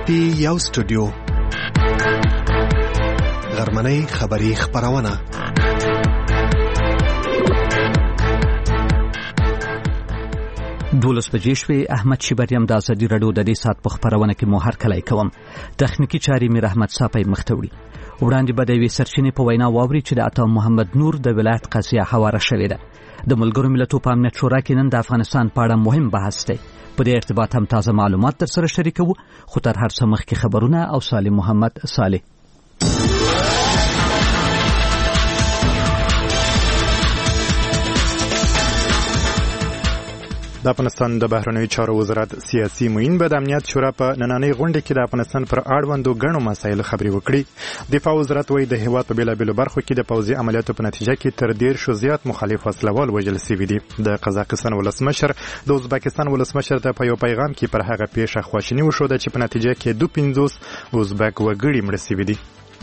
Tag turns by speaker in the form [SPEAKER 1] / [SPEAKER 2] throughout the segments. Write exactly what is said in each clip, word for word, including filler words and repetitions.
[SPEAKER 1] پی یو سټوډیو غرمنۍ خبری خبرونه
[SPEAKER 2] دولس بجې شوې. احمد شیبریم د ازادي رادیو د دې سات په خبرونه کې مو هرکلی کوم. تخنیکی چاري میر احمد صافی مختوړي. وړاندې به د یوې سرچینې په وینا واوري چې د عطا محمد نور د ولایت قضیه حواله شوې ده. د ملګرو ملتونو په امنیت شورا کې نن د افغانستان په اړه مهم بحث دی. په دې ارتباط هم تازه معلومات در سره شریکوو، خو تر هر څه مخکې خبرونه او صالح محمد صالح.
[SPEAKER 3] د افغانستان د بهرنیو چارو وزارت سیاسي معین به د امنیت شورا په نننۍ غونډه کې د افغانستان پر اړوندو ګڼو مسایلو خبرې وکړي. دفاع وزارت وایي د هیواد په بیلابیلو برخو کې د پوځي عملیاتو په نتیجه کې تر دېرشو زیات مخالف وسلوال وژل شوي دي. د قزاقستان ولسمشر د ازبکستان ولسمشر ته په یو پیغام کې پر هغه پیښه خواشیني وښوده چې په نتیجه کې دوه پنځوس ازبک وګړي مړه شوي دي.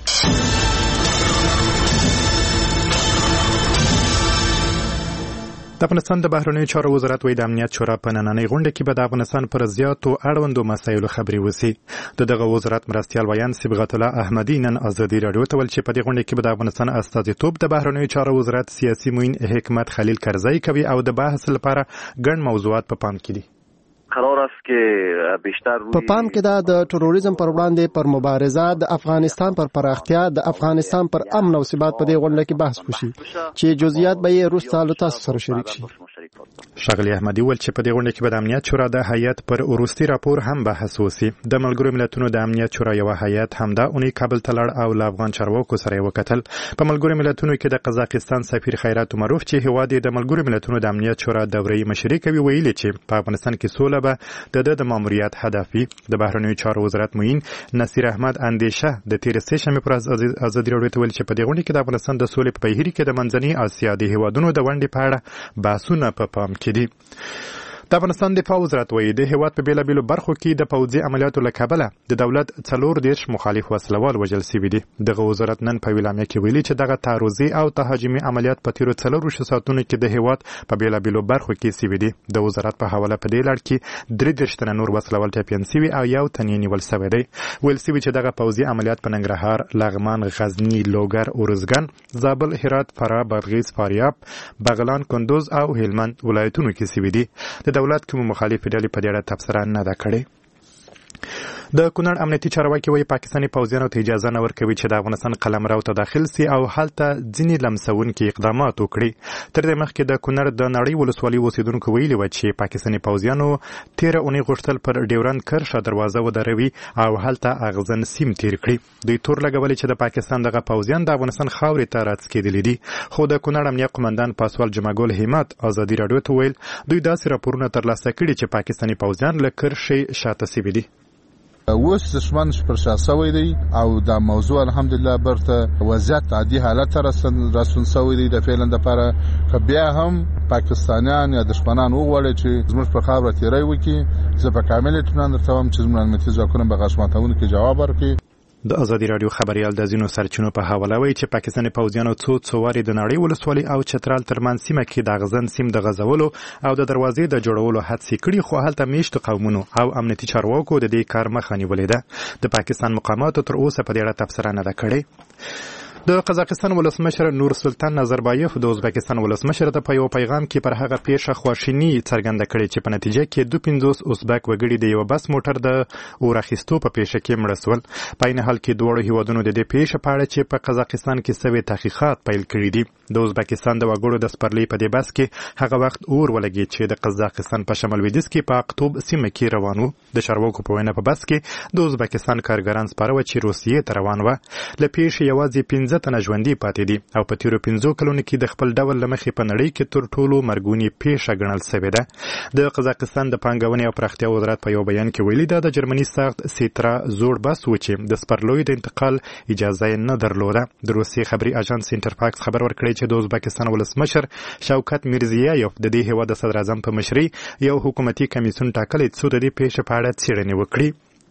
[SPEAKER 3] د افغانستان د بهرنیو چارو وزارت وایي د امنیت شورا په نننۍ غونډه کې به د افغانستان پر زیاتو اړوندو مسایلو خبرې وشي. د دغه وزارت مرستیال ویان صبغت الله احمدي نن ازادي رادیو ته ویل چې په دې غونډه کې به د افغانستان استازیتوب د بهرنیو چارو وزارت سیاسي معین حکمت خلیل کرزی کوي او د بحث لپاره ګڼ موضوعات په پام کې دي.
[SPEAKER 4] قرار است که بیشتر روی
[SPEAKER 5] په پام کې دا د تروریزم پر وړاندې پر مبارزه، د افغانستان پر پراختیا، د افغانستان پر امن او ثبات په دې غونډه کې بحث وشي چې جزئیات به یې وروسته له تاسو سره شریک شي.
[SPEAKER 3] ښاغلي احمدي وویل چې په دې غونډه کې به د امنیت شورا د هیئت پر وروستي راپور هم بحث وشي. د ملګرو ملتونو د امنیت شورا یوه هیئت همدا اونۍ کابل ته لاړ او له افغان چارواکو سره یې وکتل. په ملګرو ملتونو کې د قزاقستان سفیر خیرات عمروف چې هیواد یې د ملګرو ملتونو د امنیت شورا دوره‌یي مشري کوي ویلي چې په افغانستان کې سوله به د د ماموریت هدف وي. د بهرنیو چارو وزارت معین نصیر احمد اندیشه د تیر سه شنبه پر ازادي رادیو ته ویل چې په دې غونډه کې د افغانستان د سولې په بهیر کې د منځنۍ اسیا د هیوادونو د ونډې په اړه بحثونه په پام کې دي. د افغانستان دفاع وزارت وایي د هیواد په بیلابیلو برخو کې د پوځي عملیاتو له کبله د دولت څلور دېرش مخالف وسلوال وژل شوي دي. دغه وزارت نن په ویلامه کې ویلي چې دغه تعرضي او تهاجمي عملیات په تیرو څلورو ساعتونو کې د هیواد په بیلابیلو برخو کې شوي دي. د وزارت په حواله په دې لړ کې درې دېرش تنه نور وسلوال ټپیان شوي او یو تن یې نیول شوی دی. ویل شوي چې دغه پوځي عملیات په ننګرهار، لغمان، غزني، لوګر، ارزګان، زابل، هرات، فراه، بادغیس، فاریاب، بغلان، کندوز او هلمند ولایتونو کې شوي دي. د دولت کوم مخالف ډلې په دې اړه تبصره نه ده کړې. د کونړ امنیتي چارواکي وایي پاکستاني پوځیانو ته اجازه نه ورکوي چې د افغانستان قلمرو ته داخل سي او هلته ځینې لمسونکي اقدامات وکړي. تر دې مخکې د کونړ د نړۍ ولسوالۍ اوسیدونکو ویلي وو چې پاکستاني پوځیانو تیره اونۍ غوښتل پر ډیورند کرښه دروازه ودروي او هلته اغزن سیم تیر کړي. دوی تور لګولي چې د پاکستان دغه پوځیان د افغانستان خاورې ته راڅکېدلي دي. خو د کونړ امنیه قومندان پاسوال جمعګل همت ازادي رادیو ته ویل دوی داسې راپورونه ترلاسه کړي چې پاکستاني پوځیان له کرښې شاته شوي دي.
[SPEAKER 6] اوس دشمن پر شا سوی دی او دا موضوع الحمدلله برته وضعیت عادي حالت رسن رسون سوی دی د فعلا د لپاره که بیا هم پاکستانیان یا دشمنان وغواړي چې زموږ په خاوره تیری وکړي، زه په کامل اطمینان درته وایم چې زموږ امنیتي ځواکونه به غاښماتونکي کې جواب ورکړي.
[SPEAKER 3] د ازادي رادیو خبريال د ځینو سرچینو په حواله وایي چې پاکستاني پوځیانو څو څو وارې د نړۍ ولسوالۍ او چترال ترمنځ سیمه کې د غزن سیم د غزولو او د دروازې د جوړولو هڅې کړي، خو هلته میشتو قومونو او امنیتي چارواکو د دې کار مخه نیولې ده. د پاکستان مقاماتو تر اوسه په دې اړه تبصره نه ده کړې. د قزاقستان ولسمشر نور سلطان نظربایف د ازبکستان ولسمشر ته په یو پیغام کې پر هغه پیښه خواشیني څرګنده کړې چې په نتیجه کې دوه پنځوس ازبک وګړي د یو بس موټر د اور اخیستو په پیښه کې مړه شول. په عین حال کې دواړو هیوادونو د دې پیښې په اړه چې په قزاقستان کې سوي تحقیقات پیل کړي دي. د ازبکستان د وګړو د سپرلۍ په دې بس کې هغه وخت اور ولګېد چې د قزاقستان په شمال لویدیځ کې په اقطوب سیمه کې روان و. د چارواکو په وینا په بس کې د ازبکستان کارګران سپاره و چې روسیې ته روان و. له پیښې یوازې پنځه تنه ژوندي پاتې دي او په تیرو پنځو کلونو کې د خپل ډول له مخې په نړۍ کې تر ټولو مرګونې پیښه ګڼل شوې ده. د قزاقستان د پانګونې او پراختیا وزارت په یو بیان کې ویلي ده د جرمني ساخت سیترا زوړ بس و چې د سپرلوی د انتقال اجازه نه درلوده. د روسیې خبري اژانس انټرفاکس خبر ورکړی چې د ازبکستان ولسمشر شوکت میرزیایف د دې هیواد د صدر اعظم په مشرۍ یو حکومتي کمیسیون ټاکلی څو د دې پیښې په اړه څېړنې وکړي.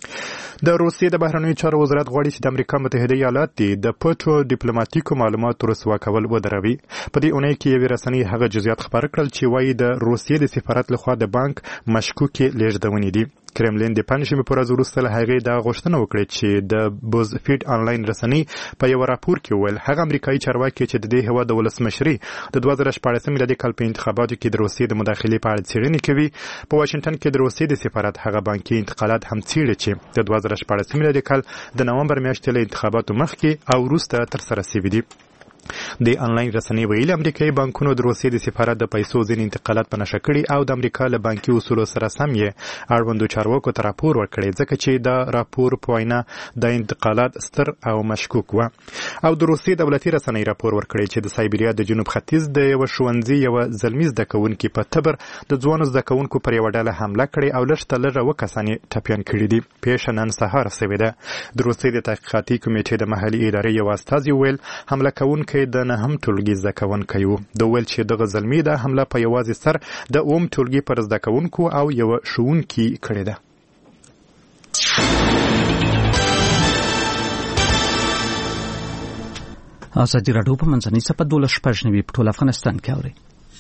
[SPEAKER 3] د روسیې د بهرنیو چارو وزارت غواړي چې د امریکا متحده ایالات د پټو ډیپلوماټیکو معلوماتو رسوا کول ودروي. په دې اونۍ کې یوې رسنۍ هغه جزئیات خبر کړل چې وایي د روسیې د سفارت لخوا د بانک مشکوکې لیږدونې دي. کرملین د پنځمې پر ورځ وروسته له هغې دا غوښتنه وکړه چې د بوزفیډ آنلاین رسنۍ په یو راپور کې وویل هغه امریکایي چارواکي چې د دې هېواد د ولسمشري د دوه زره شپاړسم میلادي کال په انتخاباتو کې د روسیې د مداخلې په اړه څېړنې کوي په واشنګټن کې د روسیې د سفارت هغه بانکي انتقالات هم څېړي چې د دوه زره شپاړسم میلادي کال د نومبر میاشتې له انتخاباتو مخکې او وروسته ترسره شوي دي. د آنلاین رسنۍ ویلي امریکایي بانکونو د روسیې د سفارت د پیسو ځینې انتقالات په نښه کړي او د امریکا له بانکي اصولو سره سم یې اړوندو چارواکو ته راپور ورکړی ځکه چې دا راپور په وینا د انتقالات ستر او مشکوک و. او د روسیې دولتي رسنۍ راپور ورکړی چې د سایبریا د جنوب ختیځ د یو ښوونځي یو زلمي زده کوونکي په تبر د ځوانو زده کوونکو پر یو ډله حمله کړې او لږ تر لږه اوه کسان یې ټپیان کړي دي. پیښه نن سهار شوې ده. د روسیې د تحقیقاتي کمیټې د محلي ادارې یو استازي ویل حمله کوونکی د نهم ټولګي زده کوونکی و. د ویل چې دغه زلمي د حمله په یوازې سر د اووم ټولګي پر زده کوونکو او یو ښوونکي کړې ده.
[SPEAKER 2] ازادي راډیو په منځنۍ سپه دولس شپږ نوي په ټول افغانستان کې اوري.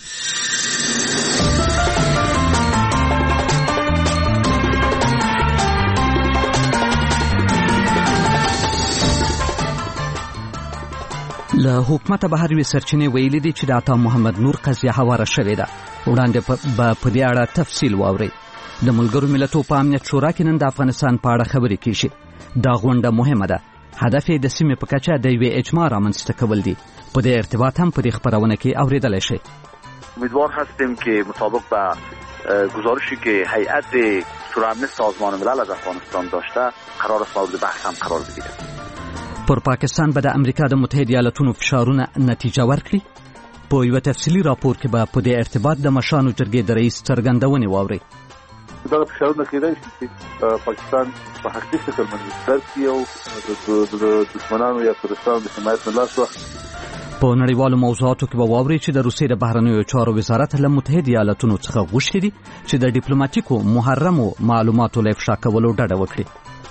[SPEAKER 2] له حکومت بهر وی سرچینې ویلي دي چې د عطا محمد نور قضیه هواره شوې ده. وړاندې به په دې اړه تفصیل واورئ. د ملګرو ملتونو په امنیت شورا کې نن د افغانستان په اړه خبرې کیږي. دا غونډه مهمه ده. هدف یې د سیمې په کچه د یوې اجماع رامنځته کول دي. په دې ارتباط هم په دې خبرونه کې اوریدلی شئ.
[SPEAKER 4] امیدوار هستیم که مطابق با گزارشی که هیئت شورای امنیت سازمان ملل از افغانستان داشته قرار است مورد بحث هم قرار بگیرد.
[SPEAKER 2] پر پاکستان به د امریکا د متحده ایالاتونو فشارونه نتیجه ورکړي. په یو تفصیلي راپور کې به په دې ارتباط د مشرانو جرګې د رئیس څرګندونې واورئ.
[SPEAKER 7] دا فشارونه کېدای شي چې پاکستان په حقیقي شکل باندې درکړي او د دښمنانو یا ترورستانو د حمایت نه لاس واخلي.
[SPEAKER 2] په نړیوالو موضوعاتو کې به واورئ چې د روسیې د بهرنیو چارو وزارت له متحده ایالاتونو څخه غوښتي دي چې د ډیپلوماټیکو محرمو معلوماتو له افشا کولو ډډه وکړي.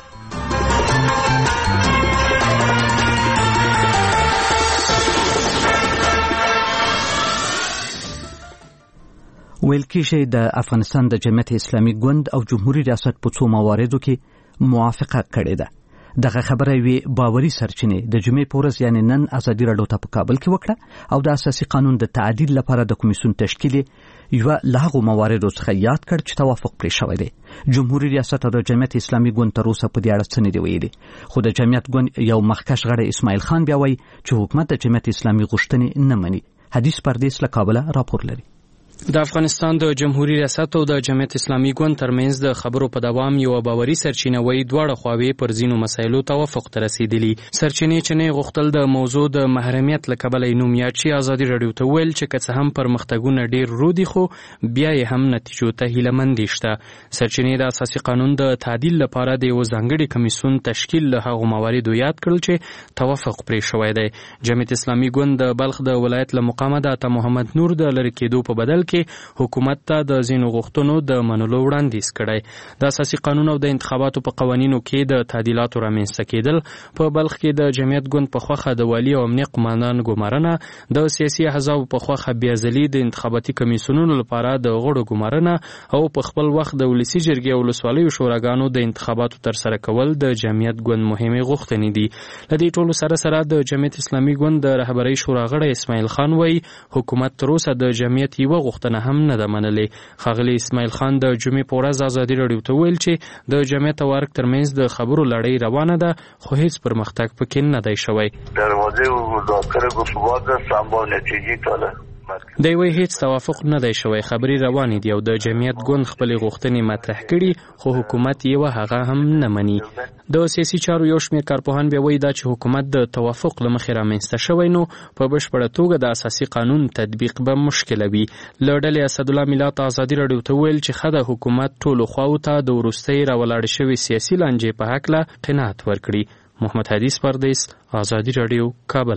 [SPEAKER 2] ویل کېږي د افغانستان د جمعیت اسلامي ګوند او جمهوریت ریاست په څو مواردو کې موافقه کړې ده. دغه خبره وی باوري سرچینې د جمعې په ورځ یعنی نن ازادي راډیو ته په کابل کې وکړه او د اساسي قانون د تعدیل لپاره د کمیسیون تشکیل یو له هغو مواردو څخه یاد کړ چې توافق پرې شوی دی. جمهوریت ریاست او د جمعیت اسلامي ګوند تر اوسه په دې اړه څه نه دي ویلي، خو د جمعیت ګوند یو مخکښ غړی اسماعیل خان بیا وایي چې حکومت د جمعیت اسلامي غوښتنې نه مني. حدیث پردیس له کابله راپور لري.
[SPEAKER 8] د افغانستان د جمهوریت ریاست او د جمعیت اسلامي ګوند ترمنځ د خبرو په دوام یو باوري سرچینه وی دواړه خواوې پر ځینو مسایلو توافق ته رسیدلی. سرچینې چې نه غوښتل د موضوع د محرمیت له کبله یې نوم یاد شي. ازادي راډیو ته ویل چې که څه هم پرمختګونه ډېر ورو دي خو بیا یې هم نتیجو ته هیلهمندي شته. سرچینې د اساسي قانون د تعدیل لپاره د یو ځانګړي کمیسیون تشکیل له هغو مواردو یاد کړل چې توافق پرې شوی دی. جمعیت اسلامي ګوند د بلخ د ولایت له مقامه د عطا محمد نور د لرې کېدو په بدل کې حکومت ته د ځینو غوښتنو د منلو وړاندیز کړی. د اساسي قانون او د انتخاباتو په قوانینو کې د تعدیلاتو رامنځته کېدل، په بلخ کې د جمعیت ګوند په خوښه د والي او امنیه قماندان ګمارنه، د سیاسي احزابو په خوښه بیازلي د انتخاباتي کمیسیونونو لپاره د غړو ګمارنه او په خپل وخت د ولسي جرګې او ولسوالیو شوراګانو د انتخاباتو ترسره کول د جمعیت ګوند مهمې غوښتنې دي. له دې ټولو سره سره د جمعیت اسلامي ګوند د رهبرۍ شورا غړی اسماعیل خان وایي حکومت تر اوسه د جمعیت یوه غوښتنه هم نه ده منلې. ښاغلی اسماعیل خان د جمعې په ورځ ازادي راډیو ته ویل چې د جمعیت او ارګ ترمنځ د خبرو لړۍ روانه ده خو هیڅ پرمختګ پکې نه دی شوی.
[SPEAKER 9] دروازه مذاکره گفتگوات است اما نتیجه طالب
[SPEAKER 8] دی وی هیڅ توافق نه دی شوی. خبرې روانې دي او د جمعیت ګوند خپلې غوښتنې مطرح کړي خو حکومت یې هغه هم نه مني. د سیاسي چارو یو شمېر کارپوهان بیا وایي دا چې حکومت د توافق له مخې رامنځته شوی نو په بشپړه توګه د اساسي قانون تطبیق به مشکله وي. له ډلې اسدالله میلات ازادي راډیو ته ویل چې ښه ده حکومت ټولو خواو ته د وروستۍ راولاړې شوې سیاسي لانجې په هکله قناعت ورکړي. محمد حدیث پردیس، ازادي راډیو، کابل.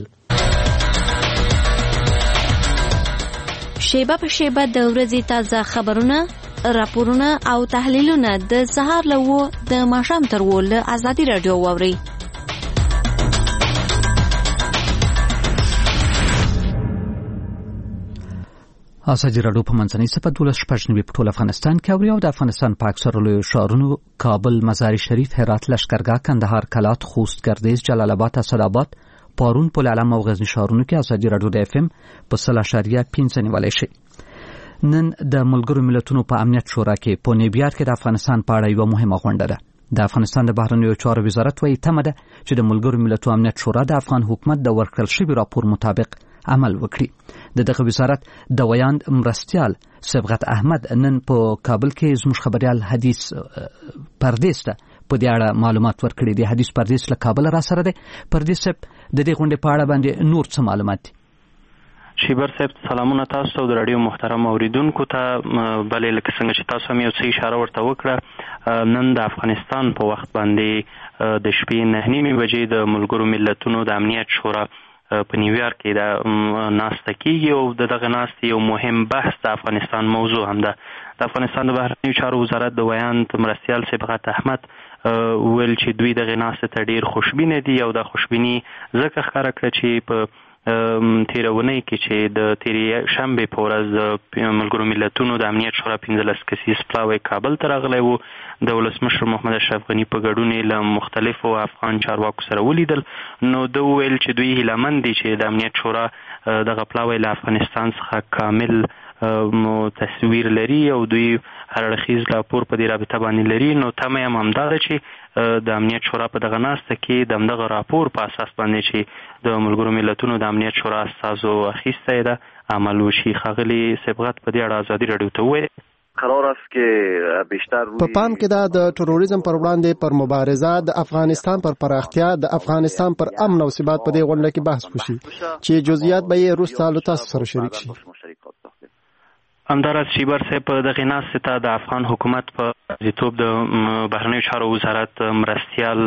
[SPEAKER 10] شیبه په شیبه د ورځې تازه خبرونه راپورونه او تحلیلونه د سهار له وو د ماښام تر وو له ازادي رادیو واوري.
[SPEAKER 2] ازادي رادیو په منځنۍ صفه دولس شپږ نوي په ټول افغانستان کې اوري او د افغانستان په اکثرو لویو ښارونو کابل، مزار شریف، هرات، لشکرګاه، کندهار، کلات، خوست، ګردیز، جلال آباد، اسداباد، پارون، پل علم او غزنی ښارونو کې ازادي رادیو د اف ام په سل اشاریه پنځه نیولای شي. نن د ملګرو ملتونو په امنیت شورا کې په نیویارک کې د افغانستان په اړه یوه مهمه غونډه ده. د افغانستان د بهرنیو چارو وزارت وايي تمه ده چې د ملګرو ملتونو امنیت شورا د افغان حکومت د ورکړل شوي راپور مطابق عمل وکړي. د دغه وزارت د ویاند مرستیال صبغت احمد نن په کابل کې زموږ خبريال حدیث پردیس ته په دې اړه معلومات ورکړي دي. حدیث پردیس له کابل را سره دی. پردیس صاحب د دې غونډې په اړه باندې نور څه معلومات دي؟
[SPEAKER 11] شیبر صاحب سلامونه تاسو ته د رادیو محترم اوریدونکو ته. بلې لکه څنګه چې تاسو هم یو څه اشاره ورته وکړه، نن د افغانستان په وخت باندې د شپې نه نیمې بجې د ملګرو ملتونو د امنیت شورا په نیویارک کې د ناسته کېږي او د دغه ناستې یو مهم بحث د افغانستان موضوع هم ده. د افغانستان د بهرنیو چارو وزارت د ویاند مرستیال صبغت احمد ویل چې دوی دغه ناستې ته ډېر خوشبینه دي او د خوشبیني ځکه ښکاره کړه چې په تیرونی کې چې د تیرې شنبې په ورځ د ملګرو ملتونو د امنیت شورا پنځلس کسیز پلاوی کابل ته راغلی و. د ولسمشر محمد اشرف غني په ګډون یې له مختلفو افغان چارواکو سره ولیدل. نو ده وویل چې دوی هیلهمند دي چې د امنیت شورا دغه پلاوی له افغانستان څخه کامل تصویر لري او دوی هر اړخیز راپور په دې رابطه باندې لري. نو تمه یې هم همدا ده چې د امنیت شورا په دغه ناسته کې د همدغه راپور په اساس باندې چې د ملګرو ملتونو د امنیت شورا استازو اخیستی ده عمل وشي. ښاغلي صبغت په دې اړه ازادي راډیو ته وویل
[SPEAKER 4] قرار است که بیشتر
[SPEAKER 5] په پام کې دا د تروریزم پر وړاندې پر مبارزه د افغانستان پر پراختیا د افغانستان پر امن او ثبات په دې غونډه کې بحث وشي چې جزئیات به یې وروسته له تاسو سره شریک شي.
[SPEAKER 11] همداراز شیبر صاحب په دغې ناستې ته د افغان حکومت په استازیتوب د بهرنیو چارو وزارت مرستیال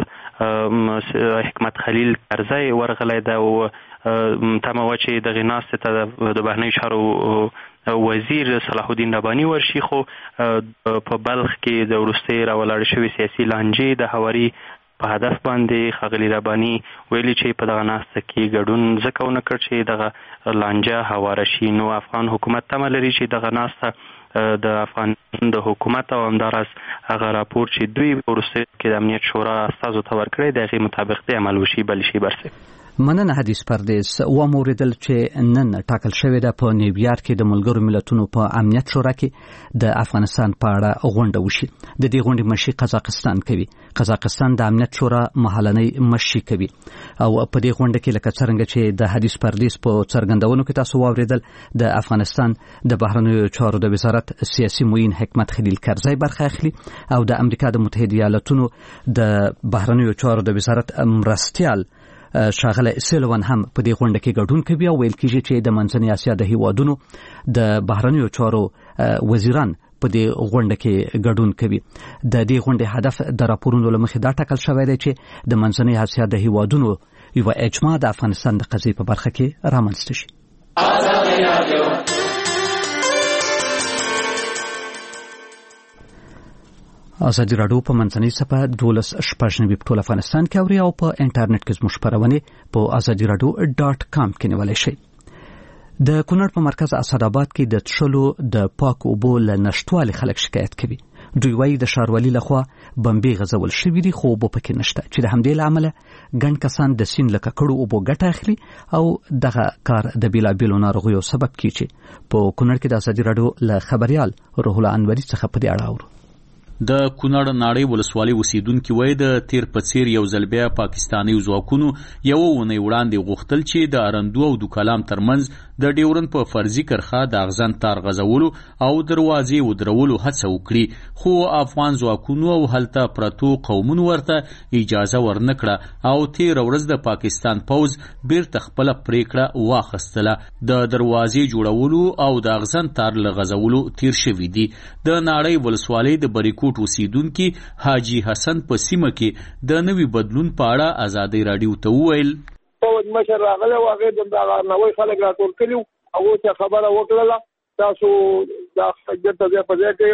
[SPEAKER 11] حکمت خلیل کرزی ورغلی ده او تمه وه چې دغې ناستې ته د بهرنیو چارو وزیر صلاح الدین رباني ورشي، خو په بلخ کې د وروستۍ راولاړې شوې سیاسي لانجې د هواري په هدف باندې ښاغلي رباني ویلي چې په دغه ناسته کې ګډون ځکه ونه کړ چې دغه لانجه هواره شي. نو افغان حکومت تمه لري چې دغه ناسته د افغان د حکومت او همداراز هغه راپور چې دوی په وروستۍ کې د امنیت شورا استازو ته ورکړی د هغې مطابق د عمل وشي. بل شي برسي
[SPEAKER 2] مننه حدیث پردیس. و موریدل چې نن ټاکل شوې ده په نیویارک کې د ملګرو ملتونو په امنیت شورا کې د افغانستان په اړه غونډه وشي. د دې غونډې مشري قزاقستان کوي. قزاقستان د امنیت شورا مهالنۍ مشري کوي او په دې غونډه کې لکه څرنګه چې د حدیث پردیس په څرګندونو کې تاسو واوریدل د افغانستان د بهرنیو چارو د وزارت سیاسي معین حکمت خلیل کرزی برخه اخلي او د امریکا د متحده ایالاتونو د بهرنیو چارو د وزارت مرستیال شاغله سیلوان هم په دې غونډه کې ګډون کوي او ویل کېږي چې د منځنۍ اسیا د هیوادونو د بهرنیو چارو وزیران په دې غونډه کې ګډون کوي. د دې غونډې هدف د راپورونو له مخې دا ټاکل شوی دی چې د منځنۍ اسیا د هیوادونو یو اجماع د افغانستان د قضیې په برخه کې رامنځته شي. ازادي راډیو په منځنۍ صفه دولس شپږ نوي په ټول افغانستان کې اوري او په انټرنیټ کې زموږ خپرونې په ازادي راډیو ډاټ کام کې نیولی شئ. د کونړ په مرکز اسداباد کې د څښلو د پاک اوبو له نشتوالي خلک شکایت کوي. دوی وایي د ښاروالي لخوا بمبې غځول شوي دي خو اوبه پکې نشته چې د همدې له امله ګڼ کسان د سیند له ککړو اوبو ګټه اخلي او دغه کار د بېلابېلو ناروغیو سبب کیږي. په کونړ کې د ازادي راډیو له خبريال روح الله انوري څخه په دې اړه اورو.
[SPEAKER 12] د کونړ ناړۍ ولسوالۍ اوسیدونکي وایي د تیر په څیر یو ځل بیا پاکستاني ځواکونو یوه اونۍ وړاندې غوښتل چې د ارندو او دوکلام ترمنځ د ډیورن په فرضي کرښه د اغزن تار غځولو او دروازې ودرولو هڅه وکړي، خو افغان ځواکونو او هلته پرتو قومونو ورته اجازه ورنکړه او تیر ورځ د پاکستان پوځ بیرته خپله پریکړه واخیستله. د دروازې جوړولو او د اغزن تار له غځولو تیر شوي دي. د ناړۍ ولسوالۍ د بریکو اوسیدونکي حاجی حسن په سیمه کې د نوي بدلون په اړه ازادي راډیو ته وویل
[SPEAKER 13] پوځ مشر راغلی و، هغې د نوی خلک راټول کړي وو، هغو ته خبره وکړله تاسو دا ګټه ځای په ځای کوئ او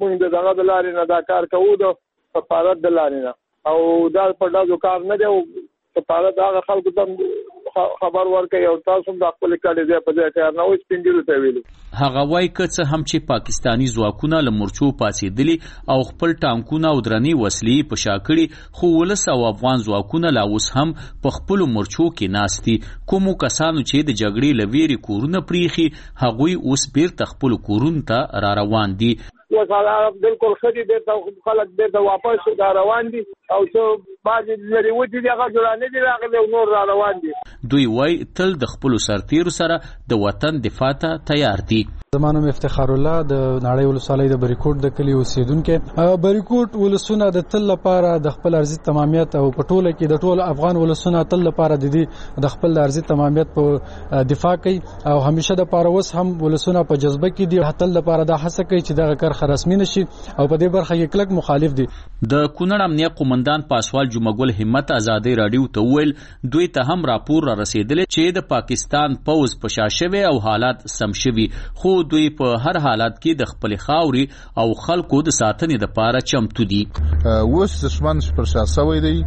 [SPEAKER 13] موږ د دغه د لارې نه دا کار کوو د سفارت د لارې نه او دا په ډاګو کار نه دی او سفارت هغه خلکو ته خبر ورکړي او تاسو د خپل کړي ځای په ځای کار نه وي سپینګلو ته ویلي
[SPEAKER 12] هغه وایي که څه هم چې پاکستانی ځواکونه له مورچو پاڅېدلي او خپل ټانکونه او درنې وسلې په شا کړي خو ولس او افغان ځواکونه لا اوس هم په خپلو مورچو کې ناست دي. کومو کسانو چې د جګړې له ویرې کورونه پریښي هغوی اوس بیرته خپلو کورونو ته را روان دي.
[SPEAKER 13] وساله بالکل خدي بیرته خلک بیرته واپس را روان دي او څه بعضې لرې وتي دي هغه جوړانه دي راغلي او نور را روان دي.
[SPEAKER 12] دوی وایي تل د خپلو سرتیرو سره د وطن دفاع ته تیار دي.
[SPEAKER 14] زما نوم افتخار الله د ناړۍ ولسوالۍ د بریکوټ د کلي اوسیدونکی. بریکوټ ولسونه د تل لپاره د خپل ارضي تمامیت او په ټوله کې د ټولو افغان ولسونه تل لپاره د دې د خپل ارضي تمامیت په دفاع کوي او همیشه د پاره اوس هم ولسونه په جذبه کې دي تل لپاره د هڅه کوي چې دغه کرخه رسمي نشي او په دې برخه کې کلک مخالف دي.
[SPEAKER 12] د کونړ امنیه قومندان پاسوال جمعګل همت آزادۍ رادیو ته ویل دوی ته هم راپور را رسیدلی چې د پاکستان پوز په شا شوی او حالات سم شوي خو دوی په هر حالت کې د خپل خاوري او خلکو د ساتنې لپاره چمتو دي.
[SPEAKER 6] اوس دشمن پر شا شوی دی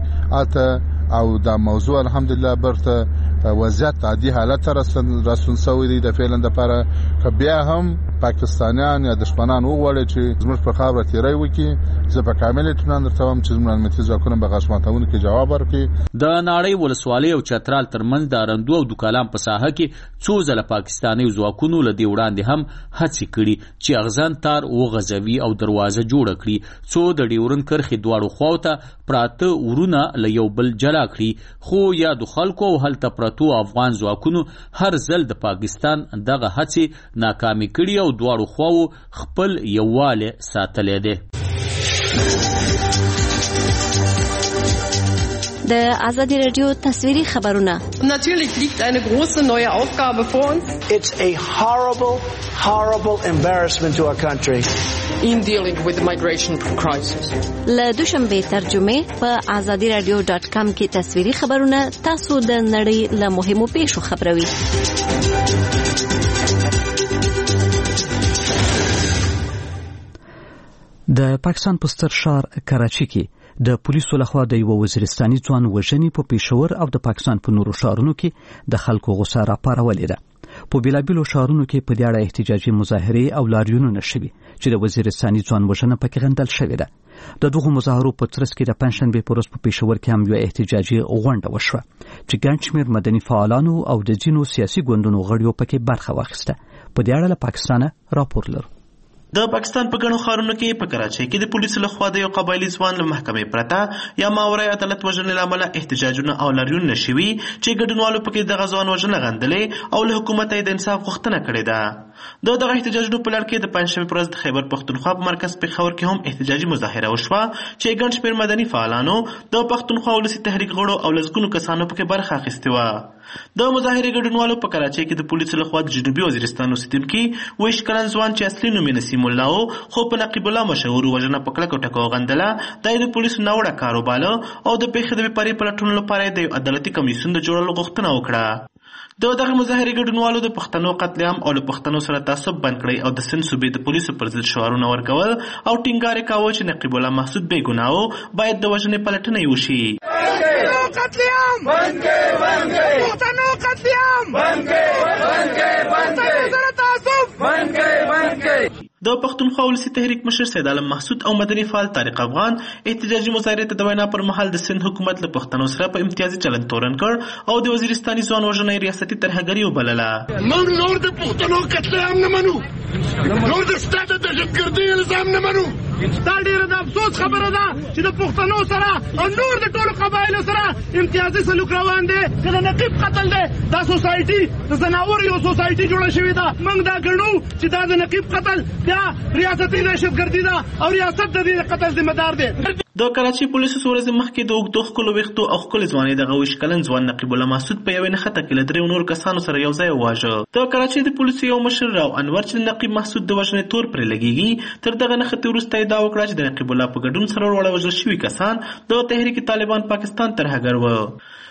[SPEAKER 6] اته او دا موضوع الحمدلله برته وضعیت عادي حالت رسن رسون شوی دی د فعلا لپاره که بیا هم پاکستانیان یا دشمنان وغواړي چې زموږ په خاوره تیری وکړي زه په کامل اطمینان درته وایم چې زموږ امنیتي ځواکونه به غاښماتونکي کې جواب ورکړي.
[SPEAKER 12] د ناړۍ ولسوالۍ او چترال ترمنځ د ارندو او دوکالام په ساحه کې څو ځله پاکستاني ځواکونو له دې وړاندې هم هڅې کړي چې اغزن تار وغځوي او دروازه جوړه کړي څو د ډیورن کرښې دواړو خواو ته پراته ورونه له یو بل جلا کړي خو یا د خلکو او هلته پرتو افغان ځواکونو هر ځل د پاکستان دغه هڅې ناکامې کړي او دواړو خواو خپل یووالی ساتلی دی.
[SPEAKER 10] د آزادی رادیو تصویری خبرونه.
[SPEAKER 15] Natürlich liegt eine große neue Aufgabe vor uns.
[SPEAKER 16] It's a horrible, horrible embarrassment to our country.
[SPEAKER 15] In dealing with the migration crisis.
[SPEAKER 10] له دوشنبه ترجمه په آزادی رادیو ډاټ کام کې تصویری خبرونه تاسو د نړۍ له مهمو پیښو خبروي.
[SPEAKER 2] د پاکستان په ستر ښار کراچي کې د پولیسو لخوا د یو وزیرستاني ځوان وژنې په پېښور او د پاکستان په نورو ښارونو کې د خلکو غوسه راپارولې ده. په بیلابیلو ښارونو کې په دې اړه احتجاجي مظاهرې او لاریونونه شوي چې د وزیرستاني ځوان وژنه پکې غندل شوې ده. د دغو مظاهرو په ترڅ کې د پنجشنبې په ورځ په پېښور کې هم یو احتجاجي غونډه وشوه چې ګڼ شمېر مدني فعالانو او د ځینو سیاسي ګوندونو غړیو پکې برخه واخیسته. په دې اړه له پاکستانه راپور لرو.
[SPEAKER 17] د پاکستان په ګڼو ښارونو کې په کراچۍ کې د پولیسو لخوا د یو قبایلي ځوان له محکمې پرته یا ماورای عدالت وژنې له امله احتجاجونه او لاریونونه شوي چې ګډونوالو پکې دغه ځوان وژنه غندلې او له حکومته یې د انصاف غوښتنه کړې ده. د دغه احتجاجونو په لړ کې د پنجشنبې په ورځ د خیبر پښتونخوا په مرکز پېښور کې هم احتجاجي مظاهره وشوه چې ګڼ شمېر مدني فعالانو د پښتونخوا ولسي تحریک غړو او لسګونو کسانو پکې برخه اخیستې وه. د مظاهرې ګډونوالو په کراچۍ کې د پولیسو لخوا د جنوبي وزیرستان اوسېدونکي ویشت کلن ځوان چې اصلي نوم یې نسیم الله و خو په نقیب الله مشهور وژنه په کلکو ټکو غندله دا یې د پولیسو ناوړه کار وباله او د پېښې د بېپارۍ پلټنو لپاره یې د یو عدالتي کمیسیون د جوړولو غوښتنه وکړه. د دغه مظاهرې ګډونوالو د پښتنو قتل عام او له پښتنو سره تعصب بند کړی او د سند صوبې د پولیسو پر ضد شعارونه ورکول او ټینګار یې کاوه چې نقیب الله محسود بې ګناه و باید د وژنې پلټنه یې وشي.
[SPEAKER 18] قتل عام بند کړئ بند کړئ پښتنو قتل عام بند کړئ بند کړئ بند کړئ سره تعصب بند کړئ بند کړئ.
[SPEAKER 17] د پښتونخوا ولسي تحریک مشر سید عالم محسود او مدني فعال طارق افغان احتجاجي مظاهرې ته د وینا پر مهال د سند حکومت له پښتنو سره په امتیازي چلند تورن کړ او د وزیرستاني ځوان وژنه ریاستي ترهګري وبلله.
[SPEAKER 18] موږ نور د پښتنو قتل عام نه منو، نور د ستا د دهشتګردۍ الزام نه منو. دا ډېره د افسوس خبره ده چې د پښتنو سره او نور د ټولو قبایلو سره امتیازي سلوک روان دی چې د نقیب قتل دی. دا سوسایټي د ځناورو یو سوسایټي جوړه شوې ده. موږ دا ګڼو چې دا د نقیب قتل بیا ریاستي دهشتګردي ده او ریاست د دې قتل ذمہ دار دی.
[SPEAKER 17] د کراچۍ پولیسو څو ورځې مخکې د اوږدو ښکلو ویښتو او ښکلې ځوانۍ دغه ویشت کلن ځوان نقیب الله محسود په یوې نښته کې له دریو نورو کسانو سره یو ځای وواژه. د کراچۍ د پولیسو یو مشر راو انور چې د نقیب محسود د وژنې تور پرې لګېږي تر دغه نښتې وروسته یې دا وکړه چې د نقیب الله په ګډون سره وروړه وژل شوي کسان د تحریک طالبان پاکستان ترهګر وه.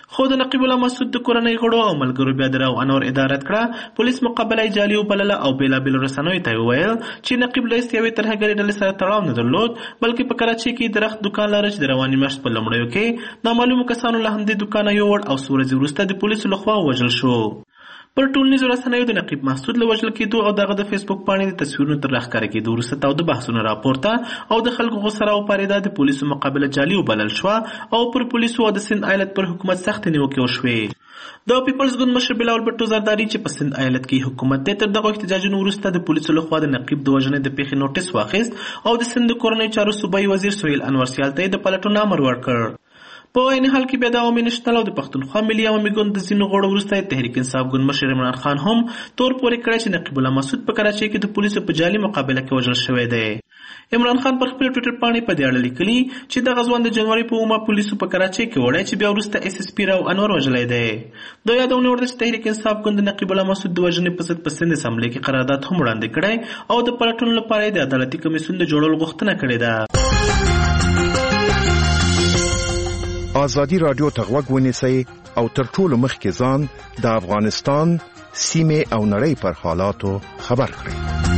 [SPEAKER 17] خو د نقیب الله مسعود د کورنۍ غړو او ملګرو بیا د راو انور ادارت کړه. پولیس مقابله جعلي وبلله او بېلابېلو رسنیو ته وویل چې نقیب الله یوې ترهګرې ډلې سره تړاو نه درلود، بلکې په کراچۍ کې د رخت دکان لاره چې د روانې میاشت په لومړیو کې نامعلومو کسانو له همدې دکانه یوړ او څو ورځې وروسته د پولیسو لخوا ووژل شو. پر ټولنیزو رسنیو د نقیب محسود له وژل کېدو او دغه د فیسبوک پاڼې د تصویرونو تر راښکاره کېدو وروسته تاوده بحثونه راپورته او د خلکو غوسه راوپارېده. د پولیسو مقابله جعلي وبلل شوه او پر پولیسو او د سند ایالت پر حکومت سختې نیوکې وشوې. د پیپلز ګوند مشر بلاول بټو زرداري چې په سند ایالت کې حکومت دی تر دغه احتجاجونو وروسته د پولیسو لخوا د نقیب د وژنې د پیښې نوټس واخیست او د سند د کورنۍ چارو صوبایي وزیر سهیل انور سیال ته یې د پلټون امر ورکړ. په عین حال کې بیا د عوامي نشنل او د پښتونخوا ملي عوامي ګوند د ځینو غړو وروسته تحریک انصاف ګوند مشر عمران خان هم تور پورې کړی چې نقیب الله مسعود په کراچۍ کې د پولیسو په جعلي مقابله کې وژل شوی دی. عمران خان پر خپل ټویټر پاڼې په دې اړه لیکلي چې دغه ځوان د جنوري په اومه پولیسو په کراچۍ کې وړی چې بیا وروسته اس اس پي راو انور وژلی دی. د یادونه وړ ده چې تحریک انصاف ګوند د نقیب الله مسعود د وژنې په ضد په سند اسامبلۍ کې قرارداد هم وړاندې کړی او د پلټون لپاره یې د عدالتي کمیسیون د جوړولو غوښتنه کړې ده.
[SPEAKER 19] آزادی رادیو ته غوږ ونیسئ او تر ټولو مخکې ځان د افغانستان سیمې او نړۍ پر حالاتو خبر کړئ.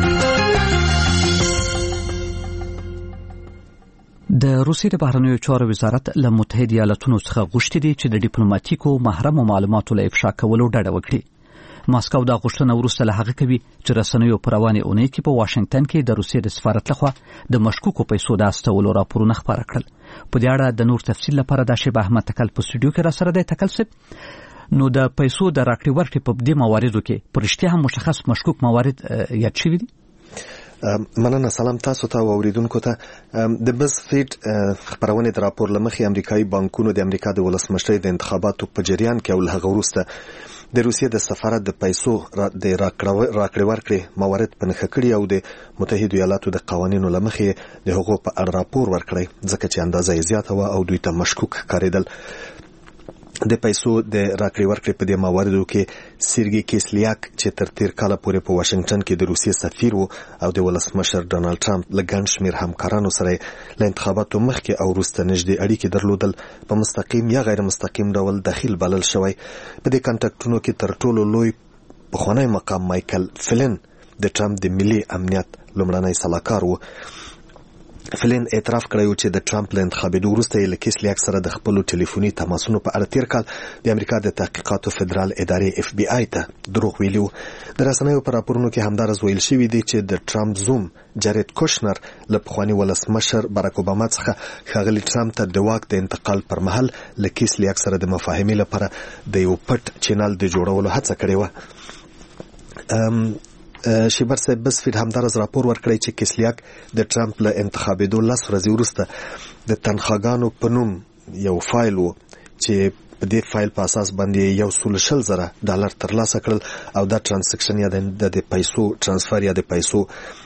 [SPEAKER 2] د روسیې د بهرنیو چارو وزارت له متحده ایالاتونو څخه غوښتي دي چې د ډیپلوماټیکو محرمو معلوماتو له افشا کولو ډډه وکړي. ماسکو دا غوښتنه وروسته له هغه کوي چې رسنیو په روانې اونۍ کې په واشنګټن کې د روسیې د سفارت لخوا د مشکوکو پیسو د استولو راپورونه خپاره کړل. په دې اړه د نور تفصیل لپاره د شیبه احمد تکل په سټوډیو کې را سره دی. تکل صاحب، نو د پیسو د راکړې ورکړې په دې مواردو کې په رښتیا هم مشخص مشکوک موارد یاد شوي دي؟
[SPEAKER 1] مننه. سلام تاسو ته او اوریدونکو ته. د بز فیډ خبرونه د راپور لمخې امریکایي بانکونو د امریکا د ولسمشرۍ د انتخاباتو په جریان کې او له هغه وروسته د روسیې د سفارت د پیسو د راکړې ورکړې موارد په نښه کړي او د متحده ایالاتو د قوانینو لمخې د هغو په اړه راپور ورکړی ځکه چې اندازه یې زیاته وه او دوی ته مشکوک ښکارېدل. د پیسو د راکړې ورکړې په دې مواردو کې سیرګي کیسلیاک چې تر تیر کاله پورې په واشنګټن کې د روسیې سفیر و او د ولسمشر ډانلډ ټرمپ له ګڼ شمېر همکارانو سره له انتخاباتو مخکې او وروسته نږدې اړیکې درلودل په مستقیم یا غیر مستقیم ډول دخیل بلل شوی. په دې کانټاکټونو کې تر ټولو لوی پخوانی مقام مایکل فلن د ټرمپ د ملي امنیت لومړنی سلاکار و. فلن اعتراف کړی چې د ټرمپ له انتخابېدو وروسته یې له کیسلیاک سره د خپلو ټلیفوني تماسونو په اړه تیر کال د امریکا د تحقیقاتو فدرال ادارې اف بي آی ته دروغ ویلي وو. د رسنیو په راپورونو کې همدارس ویل شوي دي چې د ټرمپ زوم جارید کوشنر له پخواني ولسمشر باراک اوباما څخه ښاغلي ټرمپ ته د واک د انتقال پر مهال له کیسلیاک سره د مفاهمې لپاره د یو پټ چینل د جوړولو هڅه کړې وه. شیبر صاحب بس فیډ همدارز راپور ورکړی چې کیسلیاک د ټرمپ له انتخابېدو لس ورځې وروسته د تنخواګانو په نوم یو فایل و چې په دې فایل په اساس باندې یو سل شل زره ډالر ترلاسه کړل او دا ترانزیکشن یا د پیسو ترانسفر یا د پیسو